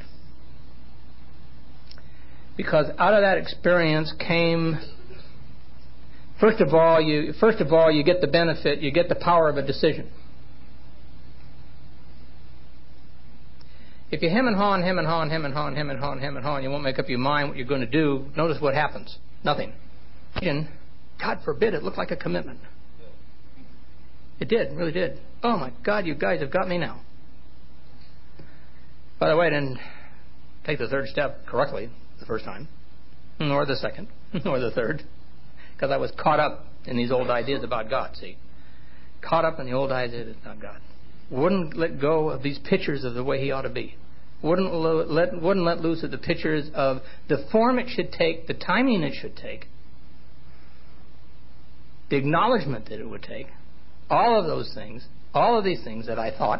Because out of that experience came, first of all, you first of all you get the benefit, you get the power of a decision. If you hem and haw and hem and haw and hem and haw and hem and haw and hem and haw and you won't make up your mind what you're going to do, notice what happens. Nothing. God forbid it looked like a commitment. It did, it really did. Oh my God, you guys have got me now. By the way, I didn't take the third step correctly the first time, nor the second, nor the third, because I was caught up in these old ideas about God, see. Caught up in the old ideas about God. Wouldn't let go of these pictures of the way He ought to be. Wouldn't lo- let wouldn't let loose of the pictures of the form it should take, the timing it should take, the acknowledgement that it would take, all of those things, all of these things that I thought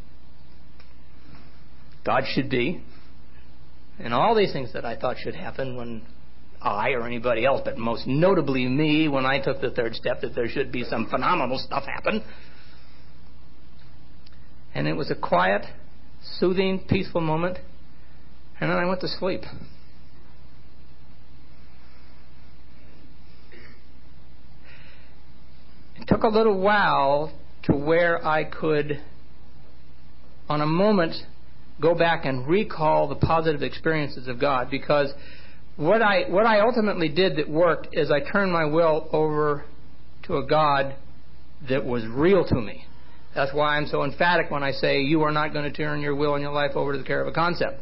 God should be, and all these things that I thought should happen when I or anybody else, but most notably me, when I took the third step, that there should be some phenomenal stuff happen. And it was a quiet, soothing, peaceful moment. And then I went to sleep. It took a little while to where I could, on a moment, go back and recall the positive experiences of God. Because what I what I ultimately did that worked is I turned my will over to a God that was real to me. That's why I'm so emphatic when I say you are not going to turn your will and your life over to the care of a concept.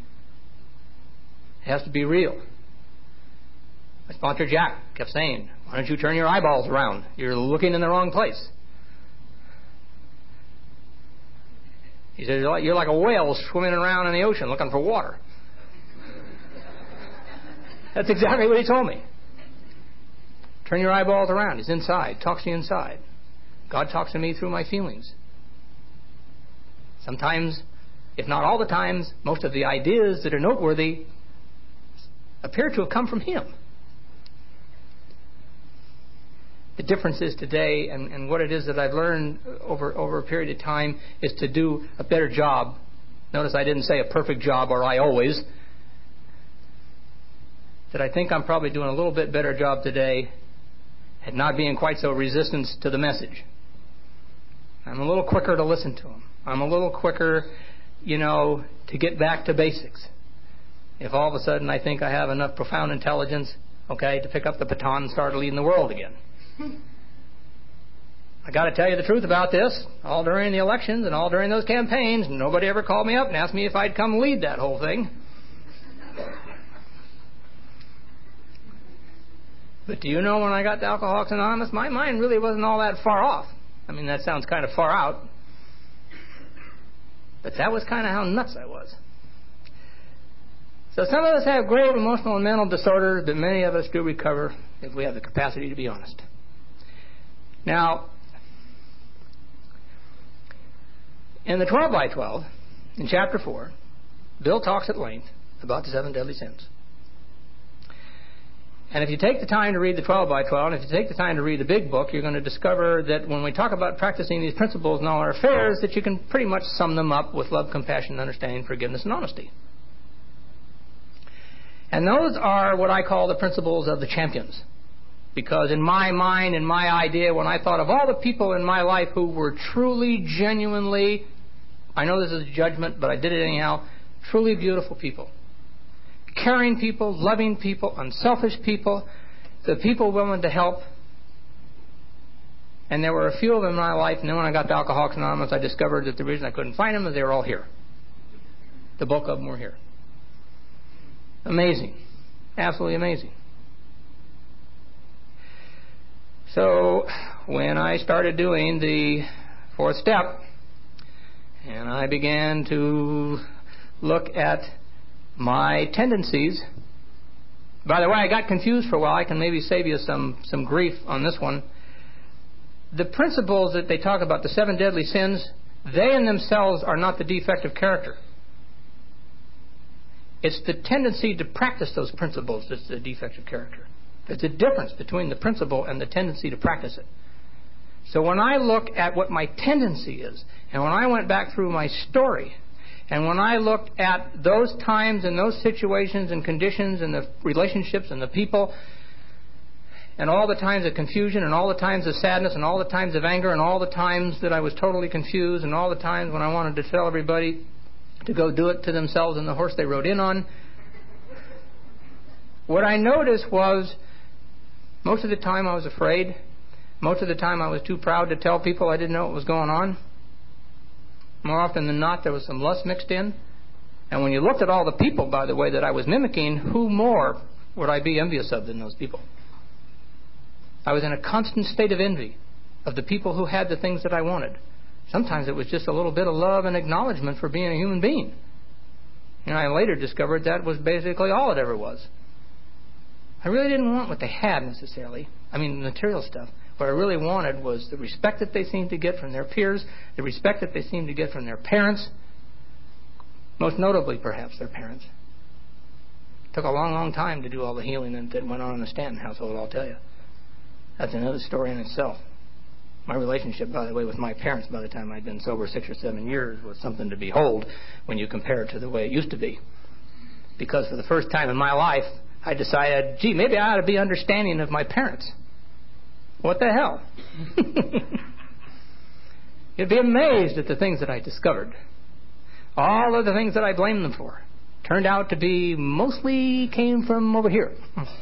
It has to be real. My sponsor Jack kept saying, why don't you turn your eyeballs around? You're looking in the wrong place. He said, you're like a whale swimming around in the ocean looking for water. That's exactly what he told me. Turn your eyeballs around. He's inside. Talks to you inside. God talks to me through my feelings. Sometimes, if not all the times, most of the ideas that are noteworthy appear to have come from Him. The difference is today, and, and what it is that I've learned over, over a period of time, is to do a better job. Notice I didn't say a perfect job, or I always. That I think I'm probably doing a little bit better job today at not being quite so resistant to the message. I'm a little quicker to listen to Him. I'm a little quicker, you know, to get back to basics. If all of a sudden I think I have enough profound intelligence, okay, to pick up the baton and start leading the world again. I got to tell you the truth about this. All during the elections and all during those campaigns, nobody ever called me up and asked me if I'd come lead that whole thing. But do you know, when I got to Alcoholics Anonymous, my mind really wasn't all that far off. I mean, that sounds kind of far out. But that was kind of how nuts I was. So some of us have grave emotional and mental disorders, but many of us do recover if we have the capacity to be honest. Now, in the twelve by twelve, in chapter four, Bill talks at length about the seven deadly sins. And if you take the time to read the twelve by twelve, and if you take the time to read the big book, you're going to discover that when we talk about practicing these principles in all our affairs, that you can pretty much sum them up with love, compassion, understanding, forgiveness, and honesty. And those are what I call the principles of the champions. Because in my mind, in my idea, when I thought of all the people in my life who were truly, genuinely, I know this is a judgment, but I did it anyhow, truly beautiful people. Caring people, loving people, unselfish people, the people willing to help. And there were a few of them in my life, and then when I got to Alcoholics Anonymous, I discovered that the reason I couldn't find them is they were all here. The bulk of them were here. Amazing. Absolutely amazing. So when I started doing the fourth step, and I began to look at my tendencies. By the way, I got confused for a while. I can maybe save you some, some grief on this one. The principles that they talk about, the seven deadly sins, they in themselves are not the defect of character. It's the tendency to practice those principles that's the defect of character. There's a difference between the principle and the tendency to practice it. So when I look at what my tendency is, and when I went back through my story, and when I looked at those times and those situations and conditions and the relationships and the people, and all the times of confusion and all the times of sadness and all the times of anger and all the times that I was totally confused and all the times when I wanted to tell everybody to go do it to themselves and the horse they rode in on, what I noticed was most of the time I was afraid. Most of the time I was too proud to tell people I didn't know what was going on. More often than not, there was some lust mixed in. And when you looked at all the people, by the way, that I was mimicking, who more would I be envious of than those people? I was in a constant state of envy of the people who had the things that I wanted. Sometimes it was just a little bit of love and acknowledgement for being a human being. And I later discovered that was basically all it ever was. I really didn't want what they had necessarily. I mean, material stuff. What I really wanted was the respect that they seemed to get from their peers, the respect that they seemed to get from their parents, most notably, perhaps, their parents. It took a long, long time to do all the healing that went on in the Stanton household, I'll tell you. That's another story in itself. My relationship, by the way, with my parents by the time I'd been sober six or seven years was something to behold when you compare it to the way it used to be. Because for the first time in my life, I decided, gee, maybe I ought to be understanding of my parents. What the hell? You'd be amazed at the things that I discovered. All of the things that I blamed them for turned out to be mostly came from over here.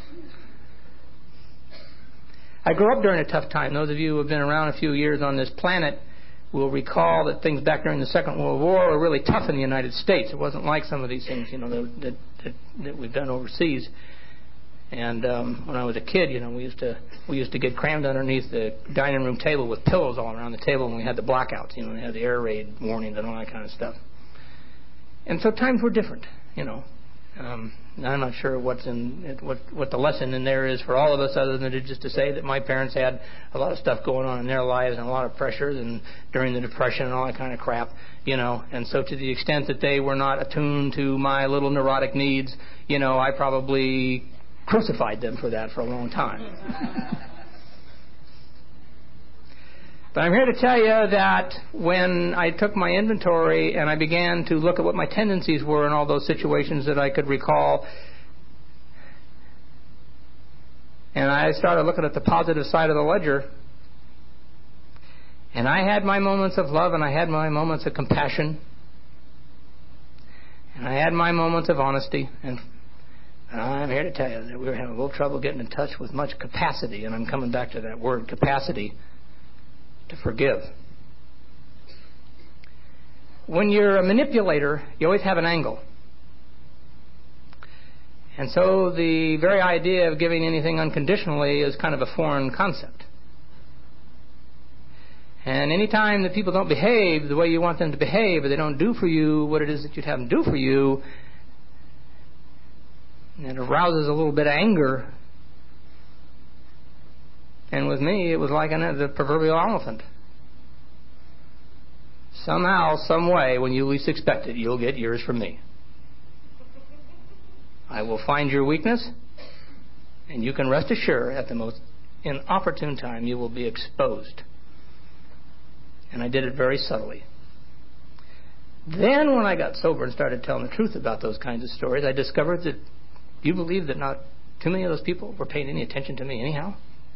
I grew up during a tough time. Those of you who have been around a few years on this planet will recall that things back during the Second World War were really tough in the United States. It wasn't like some of these things, you know, that that, that, that we've done overseas. And um, when I was a kid, you know, we used to we used to get crammed underneath the dining room table with pillows all around the table, and we had the blackouts, you know, we had the air raid warnings and all that kind of stuff. And so times were different, you know. Um, I'm not sure what's in what what the lesson in there is for all of us, other than to just to say that my parents had a lot of stuff going on in their lives and a lot of pressures, and during the Depression and all that kind of crap, you know. And so to the extent that they were not attuned to my little neurotic needs, you know, I probably crucified them for that for a long time. But I'm here to tell you that when I took my inventory and I began to look at what my tendencies were in all those situations that I could recall, and I started looking at the positive side of the ledger, and I had my moments of love and I had my moments of compassion, and I had my moments of honesty, and I'm here to tell you that we were having a little trouble getting in touch with much capacity, and I'm coming back to that word, capacity, to forgive. When you're a manipulator, you always have an angle. And so the very idea of giving anything unconditionally is kind of a foreign concept. And any time that people don't behave the way you want them to behave, or they don't do for you what it is that you'd have them do for you, it arouses a little bit of anger. And with me, it was like an, the proverbial elephant. Somehow, some way, when you least expect it, you'll get yours from me. I will find your weakness, and you can rest assured at the most inopportune time you will be exposed. And I did it very subtly. Then when I got sober and started telling the truth about those kinds of stories, I discovered that you believe that not too many of those people were paying any attention to me anyhow.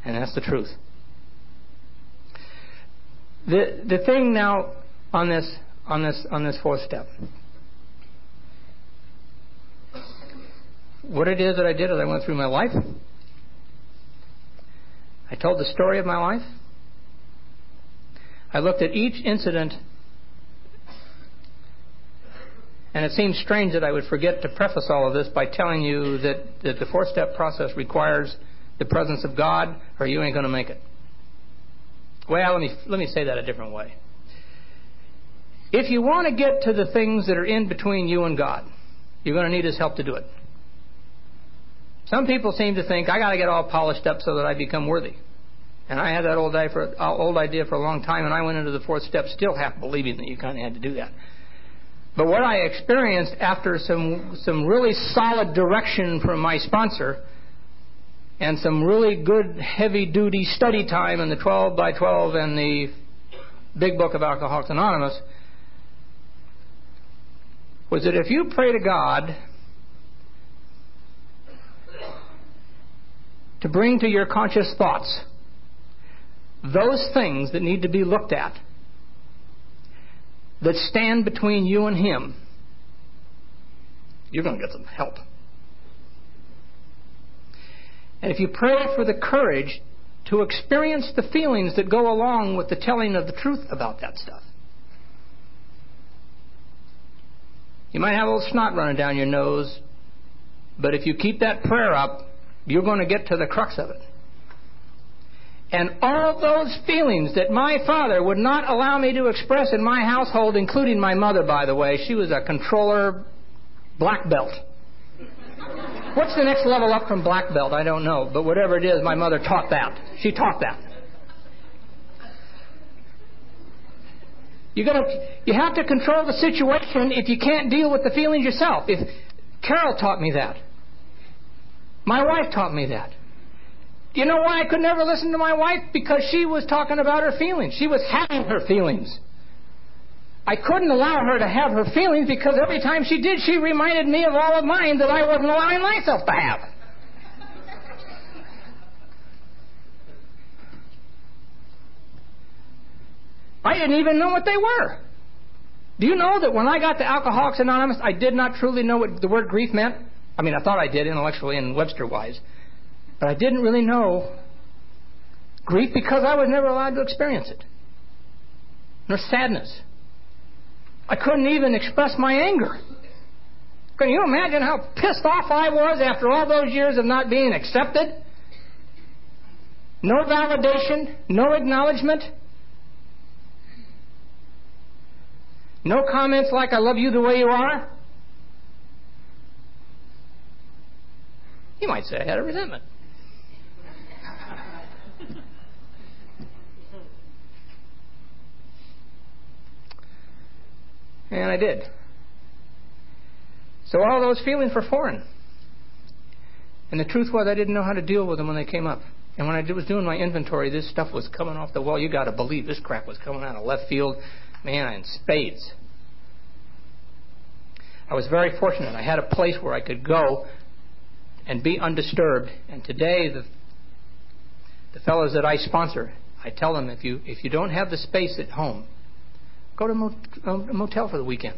And that's the truth. The the thing now on this on this on this fourth step. What it is that I did is I went through my life. I told the story of my life. I looked at each incident, and it seems strange that I would forget to preface all of this by telling you that, that the four-step process requires the presence of God, or you ain't going to make it. Well, let me let me say that a different way. If you want to get to the things that are in between you and God, you're going to need His help to do it. Some people seem to think, I got to get all polished up so that I become worthy. And I had that old idea, for, old idea for a long time, and I went into the fourth step still half believing that you kind of had to do that. But what I experienced after some some really solid direction from my sponsor and some really good heavy-duty study time in the twelve by twelve and the Big Book of Alcoholics Anonymous was that if you pray to God to bring to your conscious thoughts those things that need to be looked at, that stand between you and Him, you're going to get some help. And if you pray for the courage to experience the feelings that go along with the telling of the truth about that stuff, you might have a little snot running down your nose, but if you keep that prayer up, you're going to get to the crux of it. And all those feelings that my father would not allow me to express in my household, including my mother, by the way, she was a controller black belt. What's the next level up from black belt? I don't know. But whatever it is, my mother taught that. She taught that. You're gonna, you have to control the situation if you can't deal with the feelings yourself. If Carol taught me that. My wife taught me that. Do you know why I could never listen to my wife? Because she was talking about her feelings. She was having her feelings. I couldn't allow her to have her feelings because every time she did, she reminded me of all of mine that I wasn't allowing myself to have. I didn't even know what they were. Do you know that when I got to Alcoholics Anonymous, I did not truly know what the word grief meant? I mean, I thought I did intellectually and Webster-wise. But I didn't really know grief because I was never allowed to experience it. Nor sadness. I couldn't even express my anger. Can you imagine how pissed off I was after all those years of not being accepted? No validation, no acknowledgement. No comments like, I love you the way you are. You might say I had a resentment. And I did. So all those feelings were foreign. And the truth was I didn't know how to deal with them when they came up. And when I was doing my inventory, this stuff was coming off the wall. You got to believe this crap was coming out of left field. Man, in spades. I was very fortunate. I had a place where I could go and be undisturbed. And today, the the fellows that I sponsor, I tell them, if you if you don't have the space at home, go to a motel for the weekend.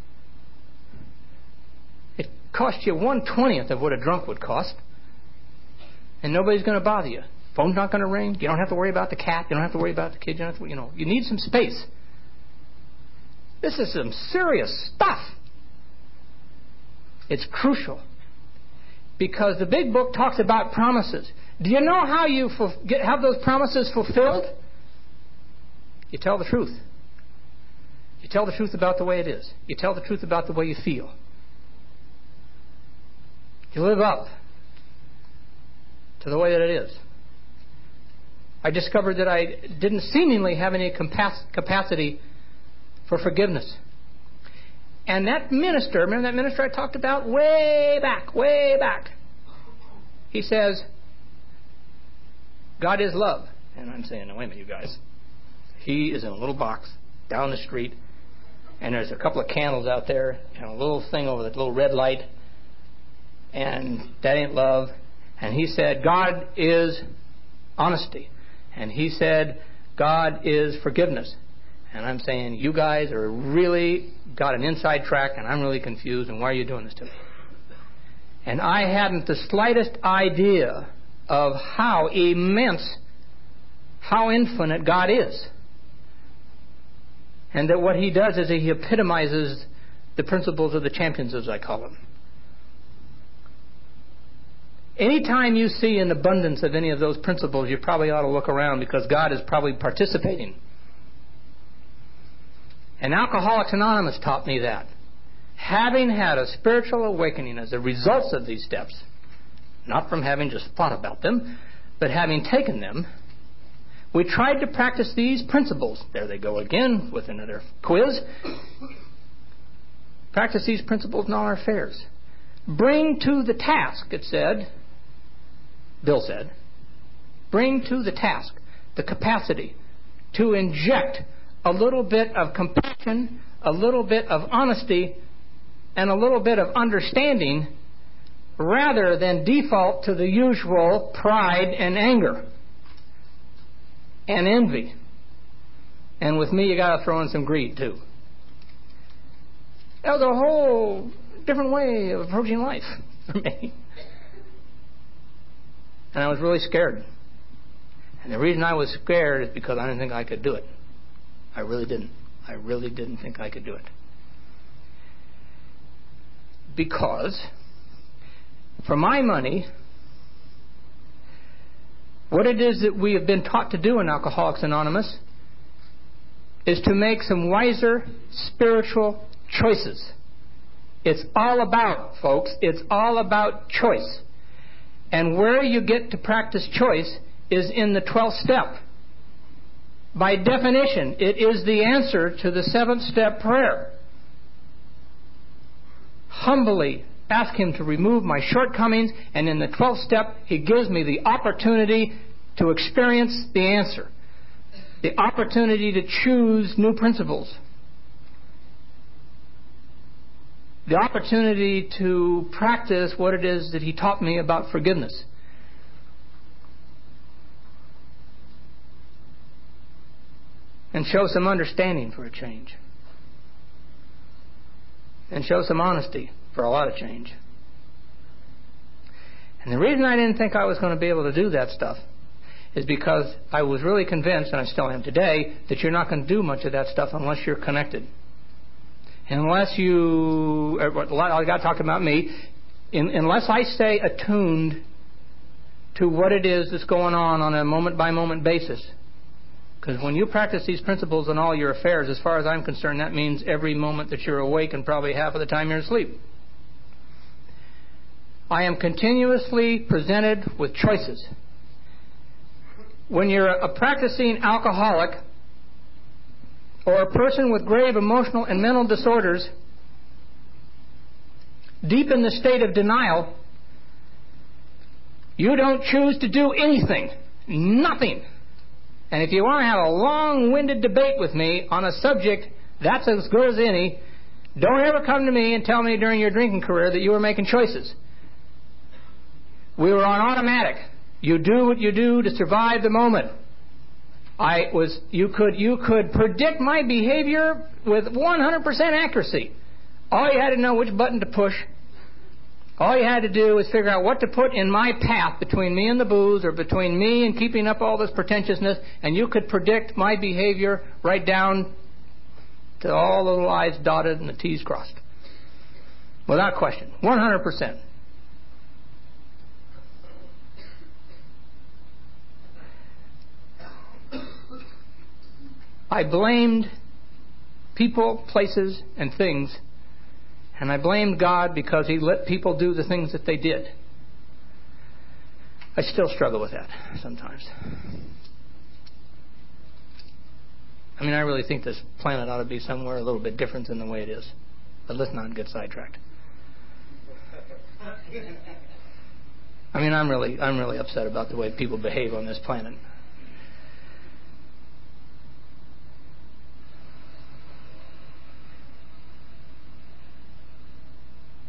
It costs you one twentieth of what a drunk would cost, and nobody's going to bother you. Phone's not going to ring. You don't have to worry about the cat. You don't have to worry about the kids. You don't have to, you know, you need some space. This is some serious stuff. It's crucial. Because the Big Book talks about promises. Do you know how you ful- get, have those promises fulfilled? You tell the truth. You tell the truth about the way it is. You tell the truth about the way you feel. You live up to the way that it is. I discovered that I didn't seemingly have any capac- capacity for forgiveness. And that minister, remember that minister I talked about way back, way back? He says, God is love. And I'm saying, no, wait a minute, you guys. He is in a little box down the street, and there's a couple of candles out there, and a little thing over that little red light, and that ain't love. And he said, God is honesty. And he said, God is forgiveness. And I'm saying, you guys are really got an inside track, and I'm really confused, and why are you doing this to me? And I hadn't the slightest idea of how immense, how infinite God is. And that what he does is he epitomizes the principles of the champions, as I call them. Anytime you see an abundance of any of those principles, you probably ought to look around, because God is probably participating. And Alcoholics Anonymous taught me that. Having had a spiritual awakening as a result of these steps, not from having just thought about them, but having taken them, we tried to practice these principles. There they go again with another quiz. Practice these principles in all our affairs. Bring to the task, it said, Bill said, bring to the task the capacity to inject a little bit of compassion, a little bit of honesty, and a little bit of understanding, rather than default to the usual pride and anger and envy. And with me, you got to throw in some greed too. That was a whole different way of approaching life for me. And I was really scared. And the reason I was scared is because I didn't think I could do it. I really didn't. I really didn't think I could do it. Because, for my money, what it is that we have been taught to do in Alcoholics Anonymous is to make some wiser spiritual choices. It's all about, folks, it's all about choice. And where you get to practice choice is in the twelfth step. By definition, it is the answer to the seventh step prayer. Humbly ask Him to remove my shortcomings, and in the twelfth step, He gives me the opportunity to experience the answer. The opportunity to choose new principles. The opportunity to practice what it is that He taught me about forgiveness. And show some understanding for a change. And show some honesty for a lot of change. And the reason I didn't think I was going to be able to do that stuff is because I was really convinced, and I still am today, that you're not going to do much of that stuff unless you're connected. Unless you, I got to talk about me, in, unless I stay attuned to what it is that's going on on a moment-by-moment basis. Because when you practice these principles in all your affairs, as far as I'm concerned, that means every moment that you're awake and probably half of the time you're asleep. I am continuously presented with choices. When you're a practicing alcoholic or a person with grave emotional and mental disorders, deep in the state of denial, you don't choose to do anything. Nothing. And if you want to have a long-winded debate with me on a subject that's as good as any, don't ever come to me and tell me during your drinking career that you were making choices. We were on automatic. You do what you do to survive the moment. I was. You could. You could predict my behavior with one hundred percent accuracy. All you had to know which button to push. All you had to do was figure out what to put in my path between me and the booze, or between me and keeping up all this pretentiousness, and you could predict my behavior right down to all the little I's dotted and the T's crossed. Without question. one hundred percent. I blamed people, places, and things, and I blamed God because He let people do the things that they did. I still struggle with that sometimes. I mean, I really think this planet ought to be somewhere a little bit different than the way it is. But let's not get sidetracked. I mean, I'm really, I'm really upset about the way people behave on this planet.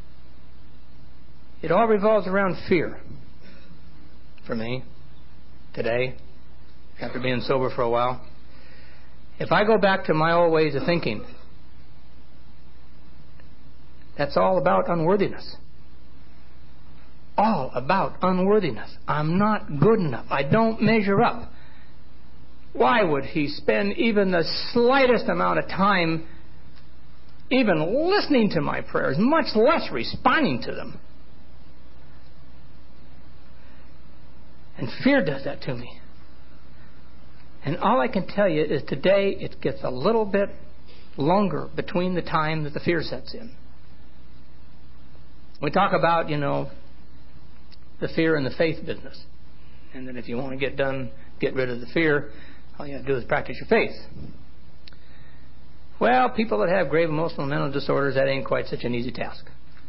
It all revolves around fear for me. today, after being sober for a while. If I go back to my old ways of thinking, that's all about unworthiness. All about unworthiness. I'm not good enough. I don't measure up. Why would he spend even the slightest amount of time even listening to my prayers, much less responding to them? And fear does that to me. And all I can tell you is today it gets a little bit longer between the time that the fear sets in. We talk about, you know, the fear and the faith business. And that if you want to get done, get rid of the fear, all you have to do is practice your faith. Well, people that have grave emotional and mental disorders, that ain't quite such an easy task.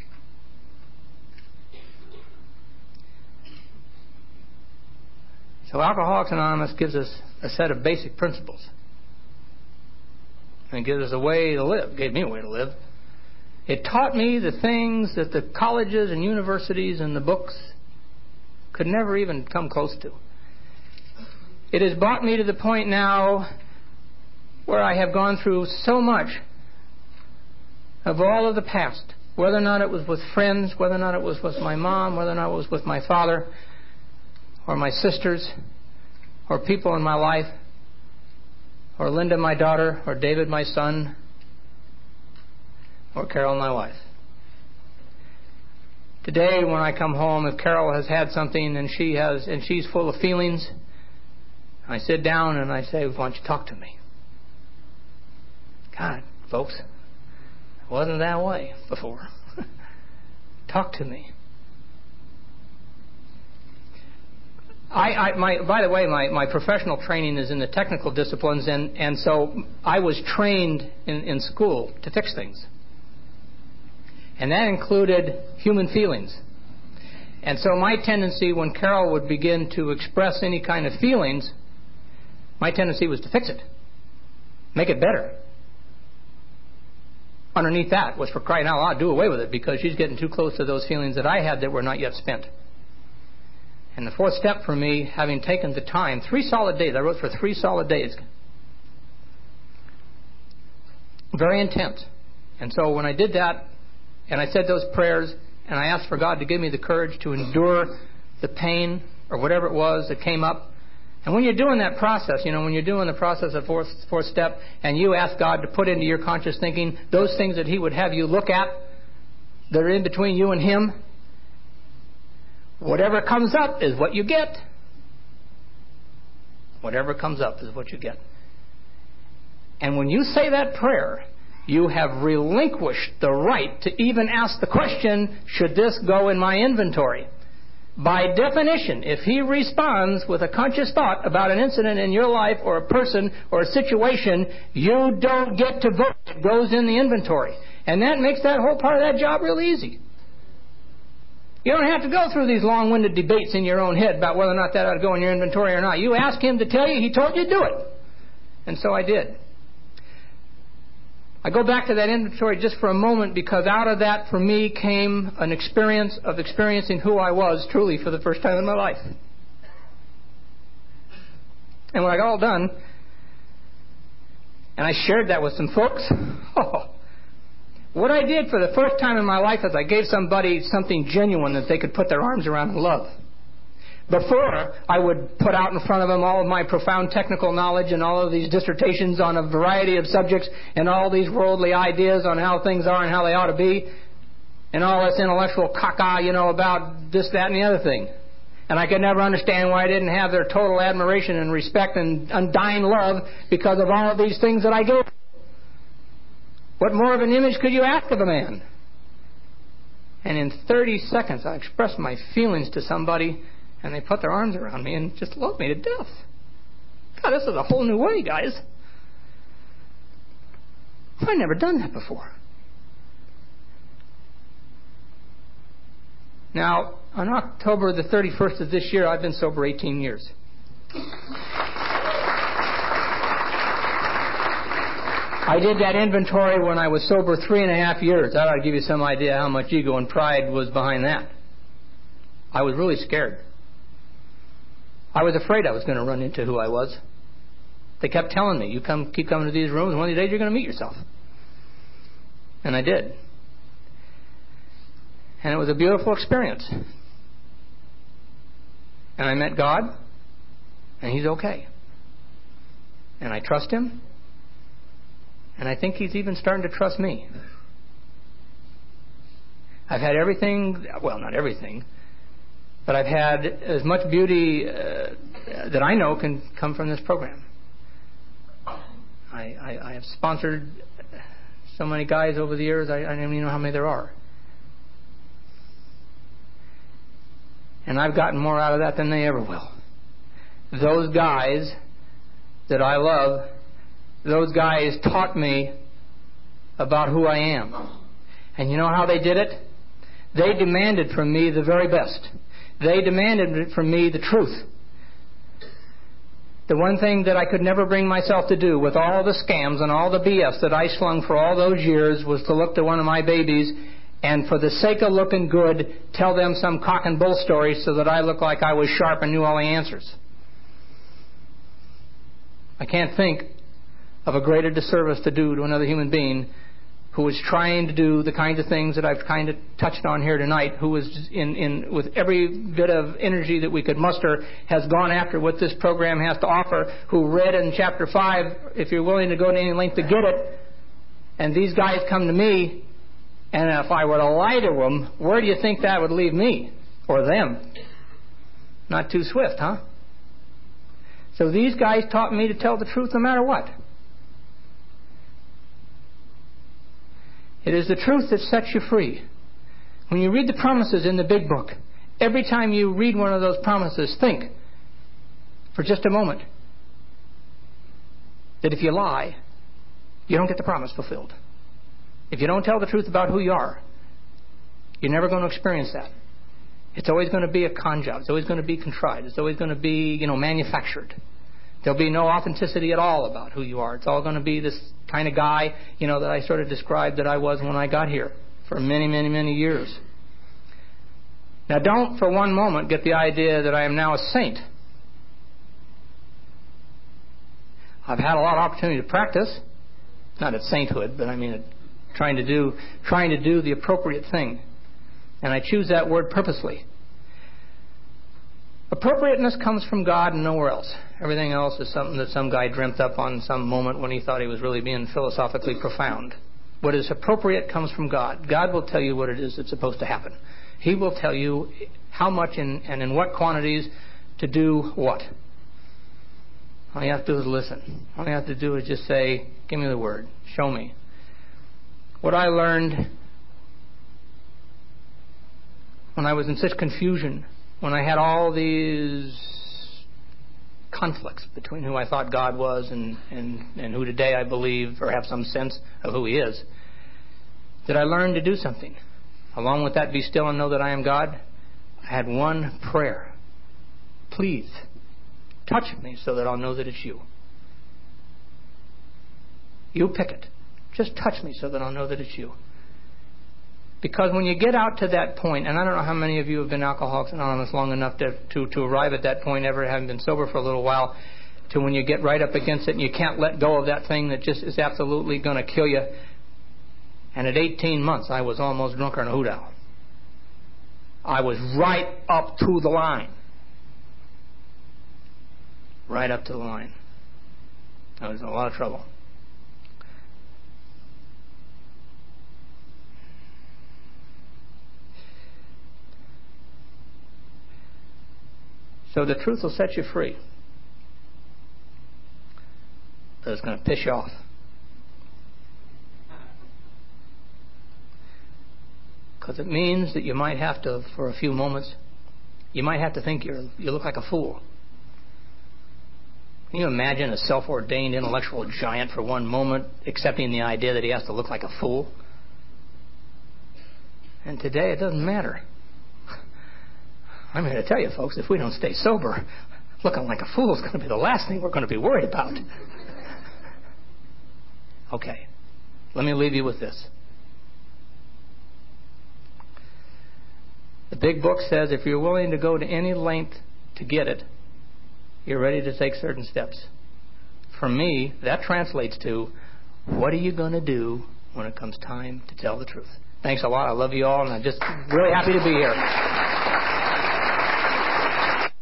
So Alcoholics Anonymous gives us a set of basic principles. And it gives us a way to live. It gave me a way to live. It taught me the things that the colleges and universities and the books could never even come close to. It has brought me to the point now where I have gone through so much of all of the past, whether or not it was with friends, whether or not it was with my mom, whether or not it was with my father, or my sisters, or people in my life, or Linda, my daughter, or David, my son, or Carol, my wife. Today, when I come home, if Carol has had something and she has, and she's full of feelings, I sit down and I say, "Why don't you talk to me?" God, folks, it wasn't that way before. Talk to me. I, I, my, by the way, my, my professional training is in the technical disciplines, and, and so I was trained in, in school to fix things. And that included human feelings. And so my tendency, when Carol would begin to express any kind of feelings, my tendency was to fix it. Make it better. Underneath that was, for crying out loud, do away with it, because she's getting too close to those feelings that I had that were not yet spent. And the fourth step for me, having taken the time, three solid days, I wrote for three solid days. Very intense. And so when I did that, and I said those prayers, and I asked for God to give me the courage to endure the pain or whatever it was that came up. And when you're doing that process, you know, when you're doing the process of fourth, fourth step, and you ask God to put into your conscious thinking those things that He would have you look at that are in between you and Him, whatever comes up is what you get. Whatever comes up is what you get. And when you say that prayer, you have relinquished the right to even ask the question, should this go in my inventory? By definition, if He responds with a conscious thought about an incident in your life or a person or a situation, you don't get to vote. It goes in the inventory. And that makes that whole part of that job real easy. You don't have to go through these long-winded debates in your own head about whether or not that ought to go in your inventory or not. You ask Him to tell you, He told you to do it. And so I did. I go back to that inventory just for a moment, because out of that for me came an experience of experiencing who I was truly for the first time in my life. And when I got all done, and I shared that with some folks, oh, what I did for the first time in my life is I gave somebody something genuine that they could put their arms around and love. Before, I would put out in front of them all of my profound technical knowledge and all of these dissertations on a variety of subjects and all these worldly ideas on how things are and how they ought to be, and all this intellectual caca, you know, about this, that, and the other thing. And I could never understand why I didn't have their total admiration and respect and undying love because of all of these things that I gave. What more of an image could you ask of a man? And in thirty seconds, I expressed my feelings to somebody, and they put their arms around me and just loved me to death. God, this is a whole new way, guys. I've never done that before. Now, on October the thirty-first of this year, I've been sober eighteen years. I did that inventory when I was sober three and a half years. That ought to give you some idea how much ego and pride was behind that. I was really scared. I was afraid I was going to run into who I was. They kept telling me, you come, keep coming to these rooms, one of these days you're going to meet yourself. And I did. And it was a beautiful experience. And I met God, and He's okay. And I trust Him, and I think He's even starting to trust me. I've had everything, well, not everything, but I've had as much beauty uh, that I know can come from this program. I, I, I have sponsored so many guys over the years, I, I don't even know how many there are. And I've gotten more out of that than they ever will. Those guys that I love, those guys taught me about who I am. And you know how they did it? They demanded from me the very best. They demanded from me the truth. The one thing that I could never bring myself to do with all the scams and all the B S that I slung for all those years was to look to one of my babies and for the sake of looking good, tell them some cock and bull story so that I looked like I was sharp and knew all the answers. I can't think of a greater disservice to do to another human being who is trying to do the kinds of things that I've kind of touched on here tonight, who is in, in with every bit of energy that we could muster, has gone after what this program has to offer, who read in chapter five, if you're willing to go to any length to get it, and these guys come to me, and if I were to lie to them, where do you think that would leave me? Or them? Not too swift, huh? So these guys taught me to tell the truth no matter what. It is the truth that sets you free. When you read the promises in the big book, every time you read one of those promises, think for just a moment that if you lie, you don't get the promise fulfilled. If you don't tell the truth about who you are, you're never going to experience that. It's always going to be a con job. It's always going to be contrived. It's always going to be, you know, manufactured. There'll be no authenticity at all about who you are. It's all going to be this kind of guy, you know, that I sort of described that I was when I got here for many, many, many years. Now, don't for one moment get the idea that I am now a saint. I've had a lot of opportunity to practice, not at sainthood, but I mean at trying to do trying to do the appropriate thing. And I choose that word purposely. Appropriateness comes from God and nowhere else. Everything else is something that some guy dreamt up on some moment when he thought he was really being philosophically profound. What is appropriate comes from God. God will tell you what it is that's supposed to happen. He will tell you how much in, and in what quantities to do what. All you have to do is listen. All you have to do is just say, give me the word. Show me. What I learned when I was in such confusion, when I had all these conflicts between who I thought God was and, and, and who today I believe or have some sense of who He is, that I learned to do something. Along with that, be still and know that I am God. I had one prayer. Please, touch me so that I'll know that it's you. You pick it. Just touch me so that I'll know that it's you. Because when you get out to that point, and I don't know how many of you have been Alcoholics Anonymous long enough to, to, to arrive at that point, ever having been sober for a little while, to when you get right up against it and you can't let go of that thing that just is absolutely going to kill you. And at eighteen months, I was almost drunker than a hoot owl. I was right up to the line. Right up to the line. I was in a lot of trouble. So the truth will set you free. But it's going to piss you off. Because it means that you might have to, for a few moments, you might have to think you're, you look like a fool. Can you imagine a self-ordained intellectual giant for one moment accepting the idea that he has to look like a fool? And today it doesn't matter. I'm here to tell you, folks, if we don't stay sober, looking like a fool is going to be the last thing we're going to be worried about. Okay, let me leave you with this. The big book says if you're willing to go to any length to get it, you're ready to take certain steps. For me, that translates to, what are you going to do when it comes time to tell the truth? Thanks a lot. I love you all, and I'm just really happy to be here.